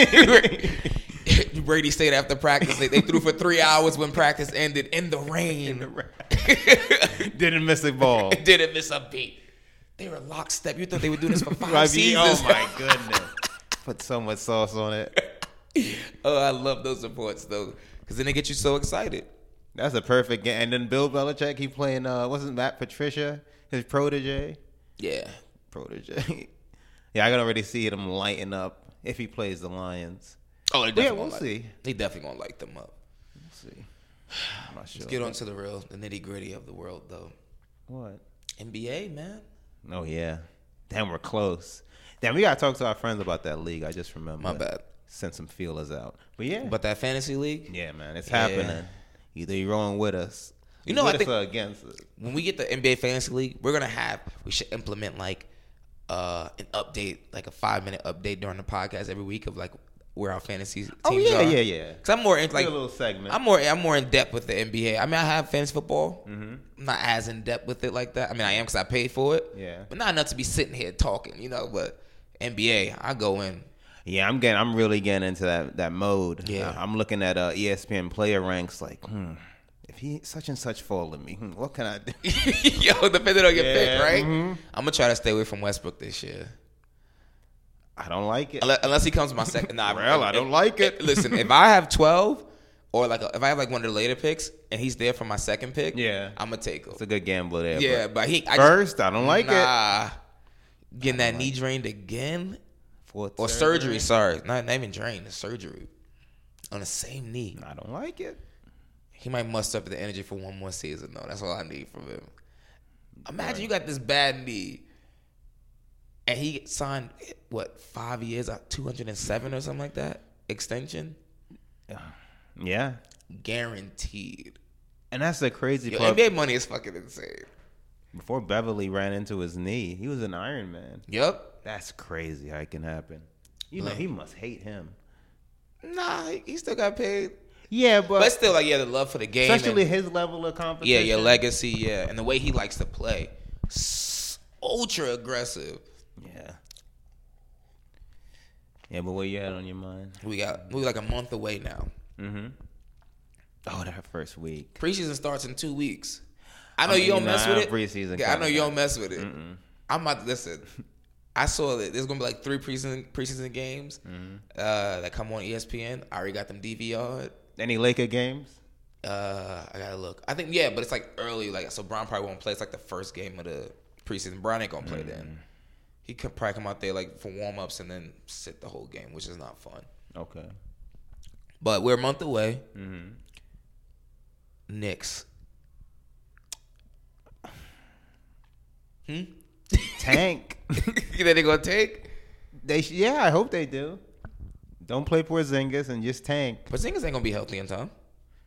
F: Brady stayed after practice. They threw for 3 hours when practice ended in the rain.
B: Didn't miss a ball.
F: Didn't miss a beat. They were lockstep. You thought they were doing this for 5 seasons?
B: Oh my goodness. Put so much sauce on it.
F: Oh, I love those reports though, because then they get you so excited.
B: That's a perfect game. And then Bill Belichick, he playing, wasn't Matt Patricia, his protege?
F: Yeah.
B: Protege. Yeah, I can already see him lighting up if he plays the Lions.
F: Oh, they definitely
B: we'll see.
F: They definitely going to light them up.
B: We'll see. I'm not sure.
F: Let's get on to the nitty-gritty of the world, though.
B: What?
F: NBA, man.
B: Oh, yeah. Damn, we're close. Damn, we gotta talk to our friends about that league. I just remember.
F: My bad.
B: Send some feelers out. But yeah.
F: But that fantasy league?
B: Yeah, man. It's happening. Either you're rolling with us.
F: You know, I think
B: against us.
F: When we get the NBA fantasy league, we should implement like an update, like a 5-minute update during the podcast every week of like where our fantasy teams are.
B: Yeah.
F: Because I'm more into like
B: a little segment.
F: I'm more in depth with the NBA. I mean, I have fantasy football. Mm-hmm. I'm not as in depth with it like that. I mean, I am because I paid for it.
B: Yeah.
F: But not enough to be sitting here talking, you know. But NBA, I go in.
B: Yeah, I'm really getting into that mode.
F: Yeah.
B: I'm looking at ESPN player ranks like, if he such and such fall to me, what can I do?
F: Yo, depending on your pick, right? Mm-hmm. I'm gonna try to stay away from Westbrook this year.
B: I don't like it.
F: Unless he comes my second. Nah,
B: I don't like it.
F: Listen, if I have 12 or if I have like one of the later picks and he's there for my second pick, I'm gonna take him.
B: It's a good gamble there.
F: Yeah, but
B: I don't like it.
F: Getting that knee drained again. Or surgery, sorry. Not even drained, surgery. On the same knee.
B: I don't like it.
F: He might muster up the energy for one more season, though. That's all I need from him. Imagine you got this bad knee, and he signed, 5 years, 207 or something like that? Extension?
B: Yeah.
F: Guaranteed.
B: And that's the crazy part.
F: NBA money is fucking insane.
B: Before Beverly ran into his knee, he was an Iron Man.
F: Yep.
B: That's crazy how it can happen. You know, he must hate him.
F: Nah, he still got paid.
B: Yeah, but
F: still, like, the love for the game.
B: Especially his level of competition.
F: Yeah, your legacy, yeah. And the way he likes to play. Ultra aggressive.
B: Yeah. Yeah, but what you had on your mind?
F: We like a month away now.
B: Mm-hmm. Oh, that first week.
F: Preseason starts in 2 weeks. I know you don't mess with it.
B: Preseason.
F: Yeah, I know you don't mess with it. I'm about to listen. I saw that there's gonna be like 3 preseason games that come on ESPN. I already got them DVR'd.
B: Any Laker games?
F: I gotta look. I think but it's like early. Like so, Bron probably won't play. It's like the first game of the preseason. Bron ain't gonna play then. He could probably come out there like for warm ups and then sit the whole game, which is not fun.
B: Okay.
F: But we're a month away. Knicks.
B: Tank.
F: You think they're gonna take?
B: I hope they do. Don't play Porzingis and just tank.
F: Porzingis ain't gonna be healthy in time.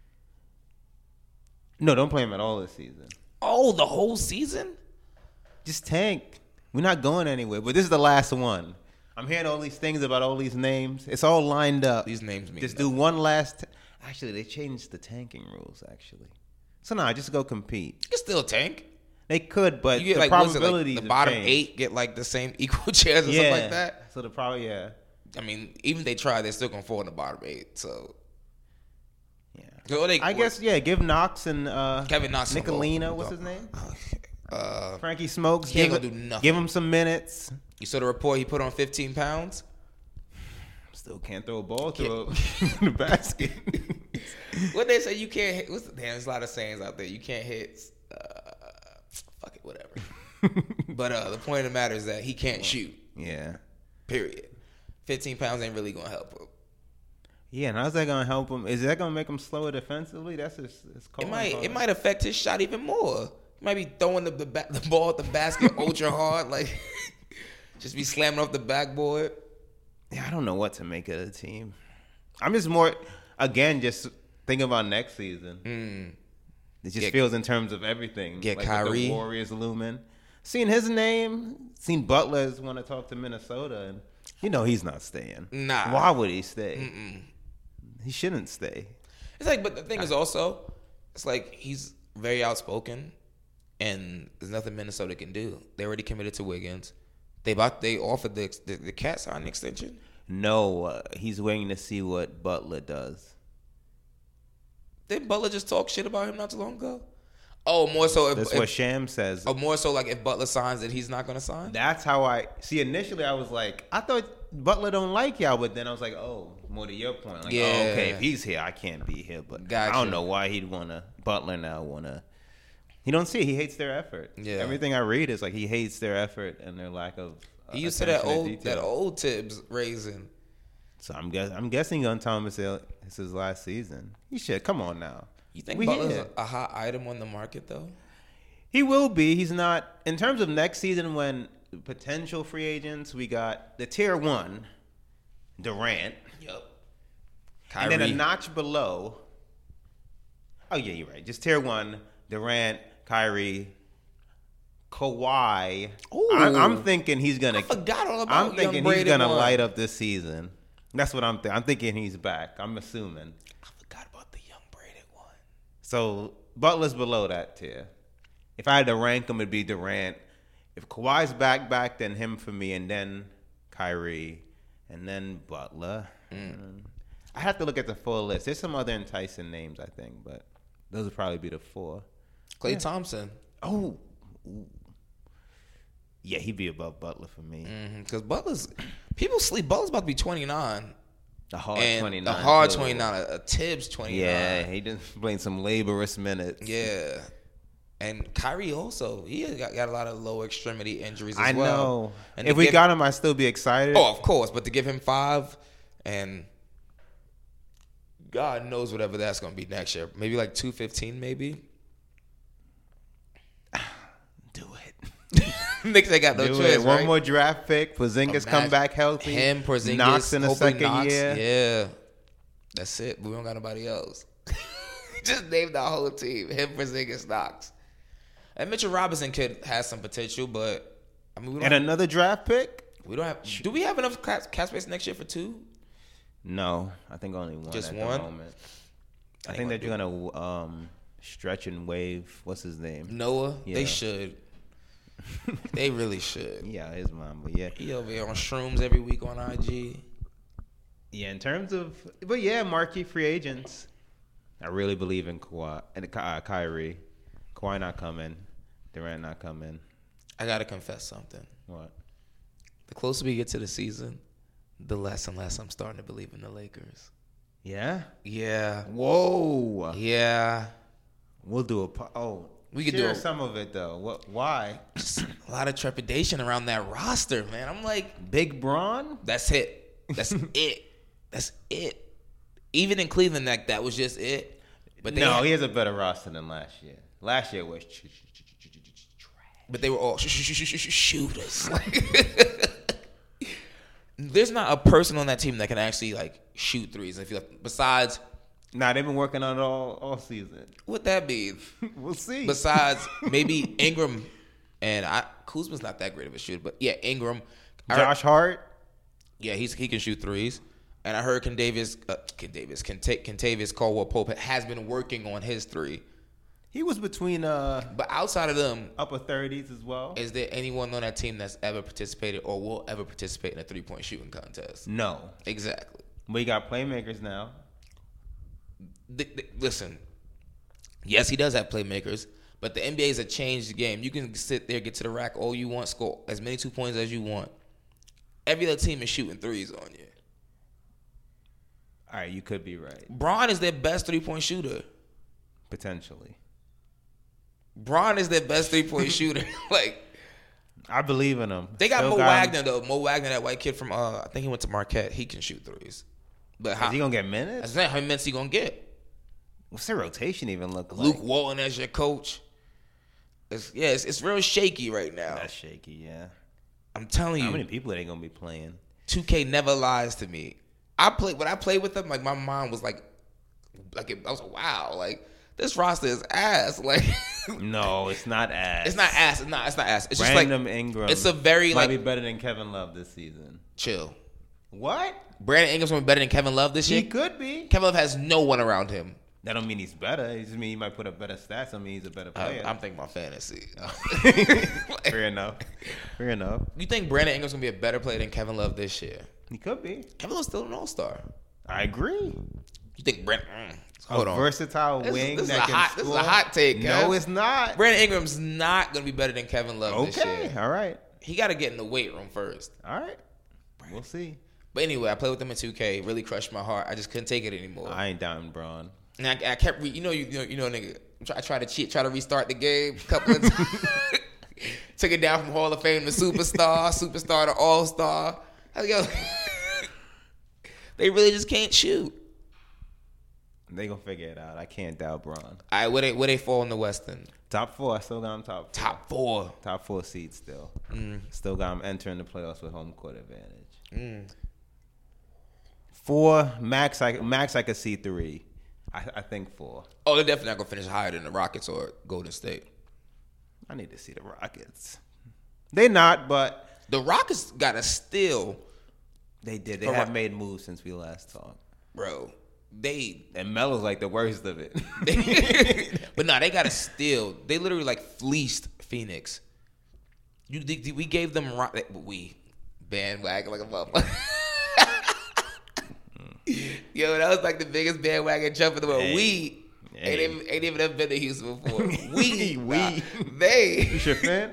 B: No, don't play him at all this season.
F: Oh, the whole season?
B: Just tank. We're not going anywhere. But this is the last one. I'm hearing all these things about all these names. It's all lined up.
F: These names mean
B: just do one last. Actually, they changed the tanking rules. Actually, so now just go compete.
F: You can still tank.
B: They could, but
F: you get
B: the probabilities
F: the bottom 8 get like the same equal chance or something like that.
B: So
F: I mean, even if they try, they're still gonna fall in the bottom 8. So
B: I guess give Knox and
F: Kevin Knox,
B: Nicolina, what's his name? Frankie Smokes.
F: He ain't gonna do nothing.
B: Give him some minutes.
F: You saw the report? He put on 15 pounds.
B: Still can't throw a ball to the basket.
F: What they say you can't hit? There's a lot of sayings out there. You can't hit. Fuck it, whatever. But the point of the matter is that he can't shoot.
B: Yeah.
F: Period. 15 pounds ain't really gonna help him.
B: Yeah, and how's that gonna help him? Is that gonna make him slower defensively? That's his call.
F: It might affect his shot even more. He might be throwing the ball at the basket ultra hard, like just be slamming off the backboard.
B: Yeah, I don't know what to make of the team. I'm just more just thinking about next season. It just feels in terms of everything.
F: Get
B: like
F: Kyrie.
B: The Warriors looming. Seen his name. Seen Butler's want to talk to Minnesota, and he's not staying.
F: Nah.
B: Why would he stay? He shouldn't stay.
F: It's like, but the thing is also, it's like he's very outspoken, and there's nothing Minnesota can do. They already committed to Wiggins. They offered the Cat sign an extension.
B: No, he's waiting to see what Butler does.
F: Didn't Butler just talk shit about him not too long ago? Oh, more so.
B: That's what Sham says.
F: Oh, more so like if Butler signs that he's not going to sign?
B: That's how I see. Initially, I was like, I thought Butler don't like y'all, but then I was like, oh, more to your point. Like, okay, if he's here, I can't be here. But I don't know why he'd want to. Butler now want to. He don't see it. He hates their effort. Yeah. Everything I read is like he hates their effort and their lack of.
F: He used to that old Tibbs raising.
B: So I'm guessing on Thomas Hill, it's his last season. He should come on now.
F: You think Butler's a hot item on the market though?
B: He will be. He's not in terms of next season when the potential free agents, we got the tier 1, Durant.
F: Yep.
B: Kyrie. And then a notch below. Oh, yeah, you're right. Just tier 1, Durant, Kyrie, Kawhi. I'm thinking he's going to...
F: I forgot all about
B: I'm thinking he's going to light up this season. That's what I'm thinking. I'm thinking he's back. I'm assuming.
F: I forgot about the young braided one.
B: So, Butler's below that tier. If I had to rank them, it'd be Durant. If Kawhi's back, then him for me, and then Kyrie, and then Butler. I have to look at the full list. There's some other enticing names, I think, but those would probably be the 4.
F: Klay Thompson.
B: Oh. Ooh. Yeah, he'd be above Butler for me.
F: Because people sleep. Butler's about to be 29.
B: The hard 29.
F: The hard 29. A Tibbs 29.
B: Yeah, he just playing some laborious minutes.
F: Yeah. And Kyrie also, he got a lot of lower extremity injuries as well.
B: I know.
F: And
B: if we got him, I'd still be excited.
F: Oh, of course. But to give him 5, and God knows whatever that's going to be next year. Maybe like 215, maybe.
B: Do it.
F: Knicks ain't got no choice, right?
B: One more draft pick. Porzingis come back healthy.
F: Him, Porzingis.
B: Knox in the second year.
F: Yeah. That's it. We don't got nobody else. Just named our whole team. Him, Porzingis, Knox. And Mitchell Robinson has some potential, but I mean, we don't.
B: And another draft pick.
F: We don't have. Do we have enough cap space next year for 2?
B: No, I think only 1.
F: Just
B: at
F: 1.
B: The moment. I think they're gonna stretch and wave. What's his name?
F: Noah.
B: Yeah.
F: They should. They really should.
B: Yeah, his mom. But yeah,
F: he over here on shrooms every week on IG.
B: Yeah, in terms of, but yeah, marquee free agents. I really believe in Kawhi and Kyrie. Kawhi not coming. Durant not coming.
F: I gotta confess something.
B: What?
F: The closer we get to the season, the less and less I'm starting to believe in the Lakers.
B: Yeah?
F: Yeah.
B: Whoa.
F: Yeah.
B: We'll do we could do some of it though. What? Why?
F: Just a lot of trepidation around that roster, man. I'm like,
B: Big Bron?
F: That's it. That's it. That's it. Even in Cleveland, that was just it. But he
B: has a better roster than last year. Last year was trash.
F: But they were all shooters. There's not a person on that team that can actually like shoot threes. I feel like besides.
B: Nah, they've been working on it all season.
F: What that mean?
B: We'll see.
F: Besides maybe Ingram and Kuzma's not that great of a shooter, but yeah, Ingram.
B: Josh Hart.
F: Yeah, he can shoot threes. And I heard Kentavious Caldwell-Pope has been working on his 3.
B: He was between
F: but outside of them,
B: upper 30s as well.
F: Is there anyone on that team that's ever participated or will ever participate in a 3-point shooting contest?
B: No.
F: Exactly.
B: We got playmakers now.
F: Listen, yes, he does have playmakers, but the NBA is a changed game. You can sit there, get to the rack all you want, score as many 2 points as you want. Every other team is shooting threes on you.
B: All right, you could be right.
F: Bron is their best 3-point shooter.
B: Potentially.
F: Bron is their best 3-point shooter. Like,
B: I believe in him.
F: They got Mo Wagner, though. Mo Wagner, that white kid from, I think he went to Marquette. He can shoot threes. But
B: is he going to get minutes?
F: That's not how many minutes he going to get.
B: What's their rotation even look like?
F: Luke Walton as your coach. It's real shaky right now.
B: That's shaky, yeah.
F: I'm telling you.
B: How many people are they going to be playing?
F: 2K never lies to me. When I played with them, like my mind was like I was like, wow, like this roster is ass. Like,
B: no, it's not ass.
F: It's not ass. It's not ass. It's
B: Brandon
F: just like
B: Ingram.
F: It's a very
B: might be better than Kevin Love this season.
F: Chill.
B: What?
F: Brandon Ingram's gonna be better than Kevin Love this year.
B: He could be.
F: Kevin Love has no one around him.
B: That don't mean he's better. It just mean he might put up better stats. I mean he's a better player.
F: I'm thinking about fantasy.
B: Fair enough. Fair enough.
F: You think Brandon Ingram's gonna be a better player than Kevin Love this year?
B: He could be.
F: Kevin Love's still an all-star.
B: I agree.
F: You think Brandon?
B: Hold on. Versatile wing
F: this
B: that can
F: score. This is a hot take.
B: No, it's not.
F: Brandon Ingram's not gonna be better than Kevin Love this year.
B: Okay, all right.
F: He got to get in the weight room first.
B: All right. We'll see.
F: But anyway, I played with him in 2K. Really crushed my heart. I just couldn't take it anymore.
B: I ain't down, Bron.
F: And I kept, nigga. I tried to cheat, try to restart the game a couple of times. Took it down from Hall of Fame to superstar to all-star. I go, they really just can't shoot.
B: They gonna figure it out. I can't doubt Bron.
F: All right, where they fall in the Western?
B: Top 4. I still got them top 4.
F: Top 4.
B: Top 4 seeds still. Still got them entering the playoffs with home court advantage. 4 max. I could see 3. I think 4.
F: Oh, they're definitely not gonna finish higher than the Rockets or Golden State.
B: I need to see the Rockets. They're not, but
F: the Rockets got a steal.
B: They did. They have made moves since we last talked,
F: bro.
B: And Melo's like the worst of it.
F: But no, they got a steal. They literally like fleeced Phoenix. We gave them bandwagon like a motherfucker. Yo, that was like the biggest bandwagon jump in the world. We ain't even ever been to Houston before. They.
B: You your fan?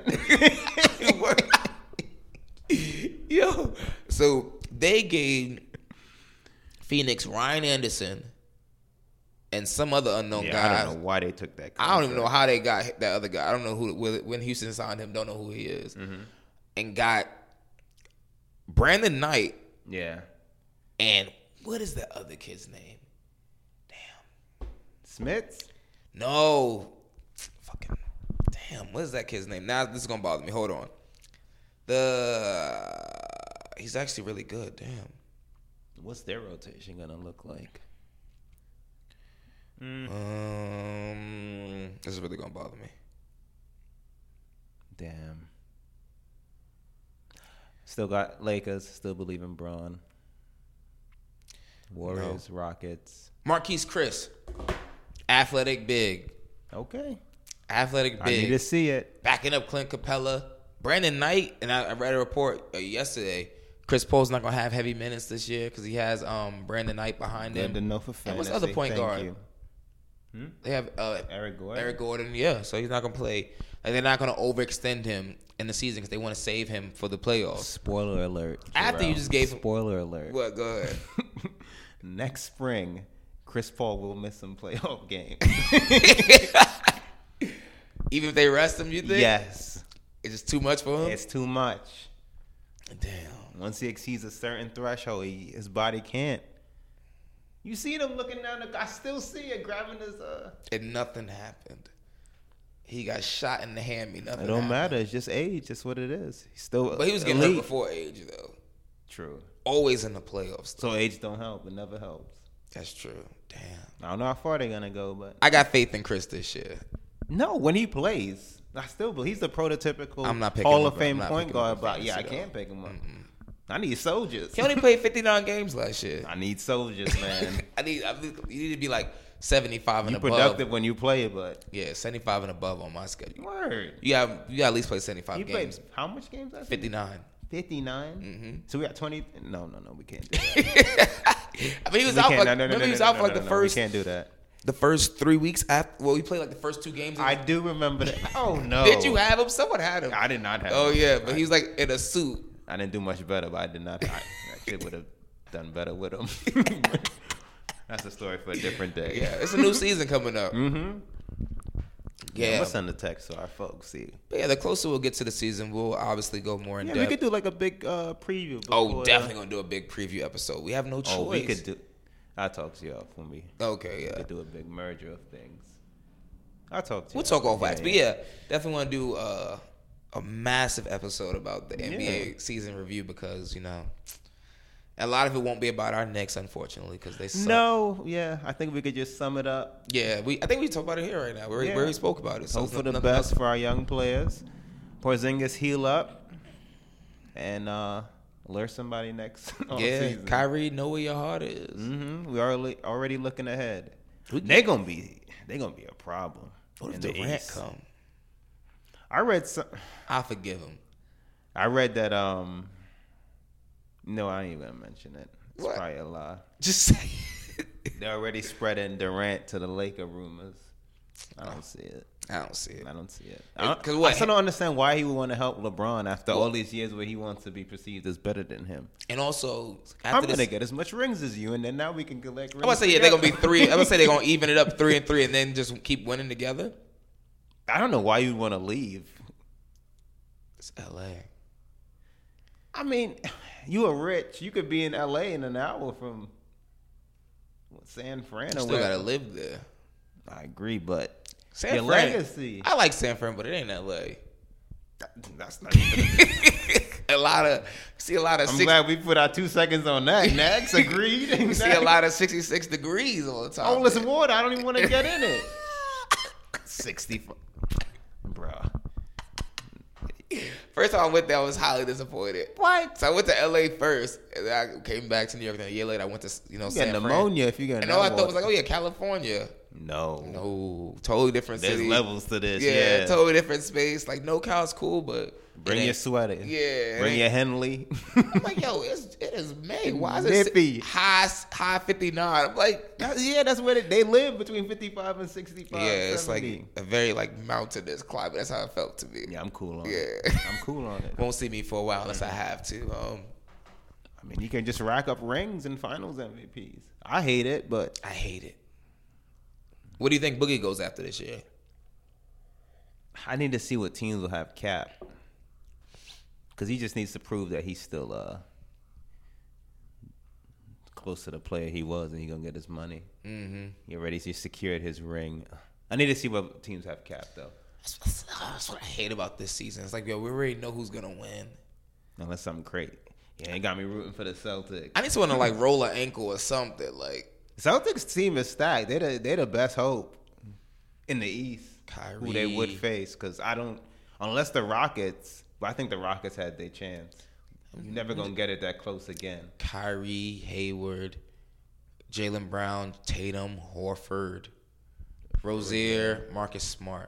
F: Yo, so they gave Phoenix Ryan Anderson and some other unknown guy.
B: I don't know why they took that.
F: I don't even know how they got that other guy. I don't know when Houston signed him. Don't know who he is. And got Brandon Knight.
B: Yeah.
F: And what is that other kid's name? Damn.
B: Smith?
F: No. Fucking. Damn. What is that kid's name? Now this is gonna bother me. Hold on. He's actually really good. Damn.
B: What's their rotation gonna look like?
F: This is really gonna bother me.
B: Damn. Still got Lakers. Still believe in Bron. Warriors, Rockets.
F: Marquise Chris. Athletic big.
B: Okay.
F: Athletic big.
B: I need to see it.
F: Backing up Clint Capella. Brandon Knight, and I read a report yesterday. Chris Paul's not gonna have heavy minutes this year because he has Brandon Knight behind him.
B: And for
F: and what's the other point guard? They have
B: Eric Gordon.
F: Eric Gordon, yeah. So he's not gonna play. Like they're not gonna overextend him in the season because they want to save him for the playoffs.
B: Spoiler alert.
F: After
B: Jarrell.
F: you just gave him.
B: Spoiler alert.
F: What? Go ahead.
B: Next spring, Chris Paul will miss some playoff games.
F: Even if they rest him, you think?
B: Yes.
F: It's just too much for him?
B: It's too much.
F: Damn.
B: Once he exceeds a certain threshold, his body can't. You see him looking down I still see it, grabbing his...
F: And nothing happened. He got shot in the hammy. Nothing
B: It don't
F: happened.
B: matter. It's just age. That's what it is. He's still
F: But he was getting hurt before age, though.
B: True.
F: Always in the playoffs.
B: So age don't help. It never helps.
F: That's true. Damn.
B: I don't know how far they're going to go, but...
F: I got faith in Chris this year.
B: No, when he plays... I still believe he's the prototypical
F: I'm not picking
B: Hall
F: him
B: of Fame
F: up.
B: point guard. But
F: Fantasy,
B: yeah, I
F: though.
B: can't pick him up. I need soldiers.
F: He only played 59 games last year.
B: I need soldiers, man.
F: You need to be like 75 and
B: You
F: above.
B: productive when you play, but
F: Yeah, 75 and above on my schedule.
B: word.
F: You got at least play 75
B: He
F: games.
B: played how much games?
F: 59.
B: 59. So we got 20. No, we can't do that.
F: I mean, he was
B: We
F: out.
B: can't-
F: Like, remember he was out for like the first.
B: We can't do that.
F: The first 3 weeks after. Well, he played like the first 2 games.
B: I do remember that. Oh no!
F: Did you have him? Someone had him.
B: I did not have.
F: Oh
B: him.
F: yeah, but he was like in a suit.
B: I didn't do much better, but I did not. That kid would have done better with him. That's a story for a different day.
F: Yeah, it's a new season coming up. Yeah,
B: I'm gonna send a text to our folks. See.
F: But yeah, the closer we'll get to the season, we'll obviously go more in
B: Yeah,
F: depth.
B: we could do like a big preview.
F: Oh, definitely gonna do a big preview episode. We have no choice.
B: Oh, we could do. I'll talk to you off when we.
F: Okay, yeah.
B: We could do a big merger of things. I'll talk to you.
F: We'll talk off wax. But yeah, definitely want to do a massive episode about the NBA season review because, you know, a lot of it won't be about our Knicks, unfortunately, because they suck.
B: No, yeah. I think we could just sum it up.
F: Yeah, I think we talk about it here right now. We already spoke about it. So
B: hope for the best for our young players. Porzingis heal up and lure somebody next season.
F: Kyrie, know where your heart is.
B: We are already looking ahead. They're gonna be a problem.
F: What if Durant come?
B: I read some.
F: I forgive him.
B: I read that. No, I ain't even gonna mention it. It's
F: What?
B: probably a lie.
F: Just say it.
B: They're already spreading Durant to the Laker rumors. I don't see it.
F: I don't see it.
B: I don't see it.
F: Because
B: I still don't understand why he would want to help LeBron after all these years where he wants to be perceived as better than him.
F: And also,
B: I'm
F: after
B: going to
F: this,
B: get as much rings as you, and then now we can collect rings.
F: I'm gonna say they're gonna be 3. I'm gonna say they're gonna even it up 3-3, and then just keep winning together.
B: I don't know why you'd want to leave.
F: It's LA.
B: I mean, you are rich. You could be in LA in an hour from San Fran.
F: You still gotta live there.
B: I agree, but
F: San
B: your
F: Fran,
B: legacy.
F: I like San Fran, but it ain't LA.
B: That's not even.
F: a lot of.
B: I'm glad we put our 2 seconds on that. Next, agreed.
F: You see a lot of 66 degrees all the time.
B: Oh, listen, water. I don't even want to get in it. 64, bro.
F: First time I went there, I was highly disappointed.
B: What?
F: So I went to LA first, and then I came back to New York. Then a year later, I went to San Fran.
B: Pneumonia if you get.
F: And all I thought was like, oh yeah, California.
B: No,
F: totally different city.
B: There's levels to this.
F: Yeah, totally different space. Like NoCal's cool, but
B: bring your sweater.
F: Yeah,
B: bring your Henley.
F: I'm like, yo, it is May. Why is
B: nippy.
F: It high 59? I'm like,
B: that's where they live between 55 and 65.
F: Yeah,
B: 70.
F: it's like a very like mountainous climate. That's how it felt to me.
B: Yeah, I'm cool on it. I'm cool on it.
F: Won't see me for a while unless I have to.
B: I mean, you can just rack up rings and finals MVPs. I hate it, but
F: I hate it. What do you think Boogie goes after this year?
B: I need to see what teams will have cap. Because he just needs to prove that he's still close to the player he was and he's going to get his money. Mm-hmm. He already secured his ring. I need to see what teams have cap, though.
F: That's what I hate about this season. It's like, yo, we already know who's going to win.
B: Unless something crazy. Yeah, it got me rooting for the Celtics.
F: I need someone to, like, roll an ankle or something. Like,
B: Celtics team is stacked. They the best hope in the East.
F: Kyrie.
B: Who they would face. Because unless the Rockets, but I think the Rockets had their chance. You're never going to get it that close again.
F: Kyrie, Hayward, Jaylen Brown, Tatum, Horford, Rozier, Marcus Smart,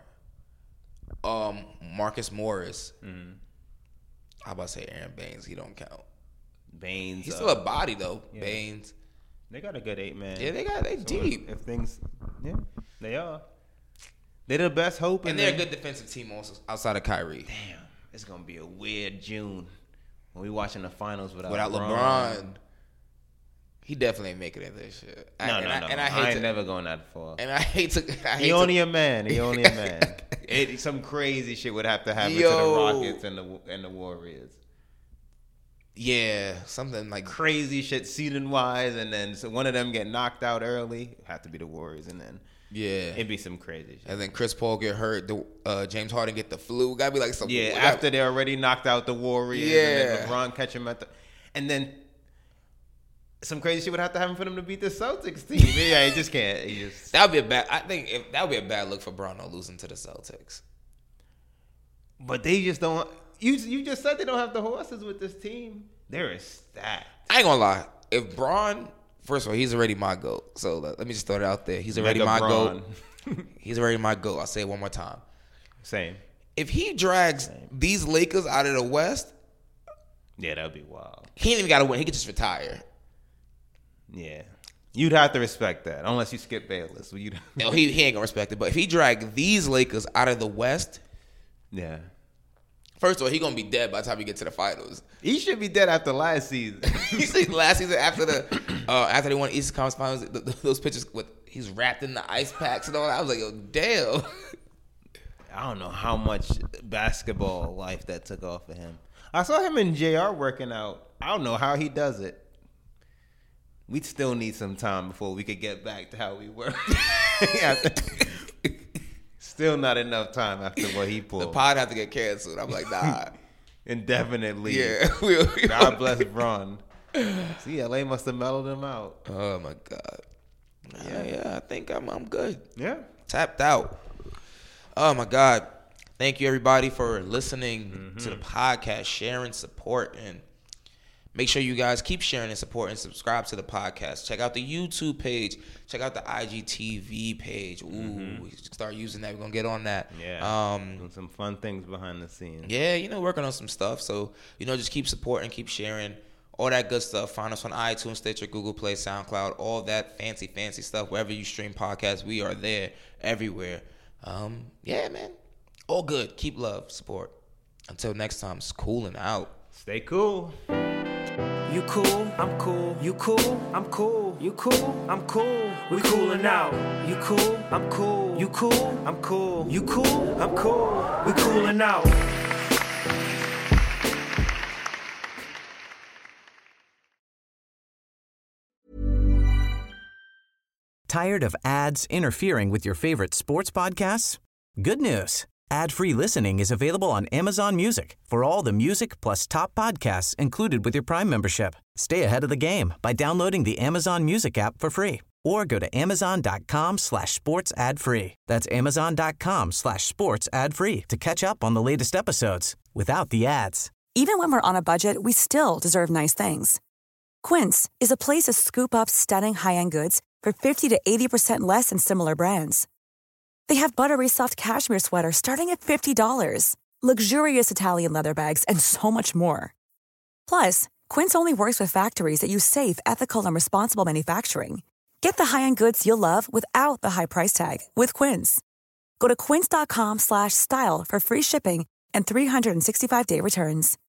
F: Marcus Morris. Mm-hmm. How about to say Aaron Baines? He don't count.
B: Baines.
F: He's still a body, though. Yeah. Baines.
B: They got a good 8-man.
F: Yeah, they deep.
B: If things, yeah, they are. They're the best hope.
F: And they're a good defensive team also outside of Kyrie.
B: Damn, it's going to be a weird June when we watching the finals without
F: LeBron. He definitely ain't making it this year.
B: No. I ain't never going that far.
F: And I hate to.
B: He only a man. Some crazy shit would have to happen to the Rockets and the Warriors.
F: Yeah, something like
B: crazy shit seeding wise, and then so one of them get knocked out early. Have to be the Warriors, and then it'd be some crazy shit.
F: And then Chris Paul get hurt. James Harden get the flu. Gotta be like something.
B: Yeah, after they already knocked out the Warriors. Yeah, and then LeBron catch him and then some crazy shit would have to happen for them to beat the Celtics team. Yeah, he just can't.
F: That would be a bad. I think that would be a bad look for Bron losing to the Celtics.
B: But they just don't. You just said they don't have the horses with this team. They're stacked.
F: I ain't gonna lie. If Bron, first of all, he's already my GOAT. So let me just throw it out there. He's already my GOAT. He's already my GOAT. I'll say it one more time.
B: Same.
F: If he drags these Lakers out of the West,
B: yeah, that'd be wild.
F: He ain't even got to win. He could just retire.
B: Yeah. You'd have to respect that, unless you skip Bayless.
F: No, he ain't gonna respect it. But if he drag these Lakers out of the West,
B: yeah.
F: First of all, he gonna be dead by the time we get to the finals.
B: He should be dead after last season.
F: You see, last season after they won Eastern Conference Finals, those pictures with he's wrapped in the ice packs and all that. I was like, yo, damn.
B: I don't know how much basketball life that took off of him. I saw him and JR working out. I don't know how he does it. We'd still need some time before we could get back to how we were. Still not enough time after what he pulled.
F: The pod have to get canceled. I'm like, nah.
B: Indefinitely.
F: Yeah.
B: God bless Bron. See, LA must have mellowed him out.
F: Oh, my God. Yeah, I think I'm good.
B: Yeah.
F: Tapped out. Oh, my God. Thank you, everybody, for listening to the podcast, sharing, support, and make sure you guys keep sharing and support and subscribe to the podcast. Check out the YouTube page. Check out the IGTV page. Ooh, we start using that. We're going to get on that.
B: Yeah. Doing some fun things behind the scenes.
F: Yeah, working on some stuff. So, just keep supporting, keep sharing, all that good stuff. Find us on iTunes, Stitcher, Google Play, SoundCloud, all that fancy stuff. Wherever you stream podcasts, we are there everywhere. Yeah, man. All good. Keep love, support. Until next time, it's cooling out.
B: Stay cool.
E: You cool, I'm cool. You cool, I'm cool. You cool, I'm cool. We coolin' out. You cool, I'm cool. You cool, I'm cool. You cool, I'm cool. We coolin' out.
D: Tired of ads interfering with your favorite sports podcasts? Good news. Ad-free listening is available on Amazon Music for all the music plus top podcasts included with your Prime membership. Stay ahead of the game by downloading the Amazon Music app for free or go to amazon.com/sports ad free. That's amazon.com/sports ad free to catch up on the latest episodes without the ads.
I: Even when we're on a budget, we still deserve nice things. Quince is a place to scoop up stunning high-end goods for 50 to 80% less than similar brands. They have buttery soft cashmere sweaters starting at $50, luxurious Italian leather bags, and so much more. Plus, Quince only works with factories that use safe, ethical, and responsible manufacturing. Get the high-end goods you'll love without the high price tag with Quince. Go to quince.com/style for free shipping and 365-day returns.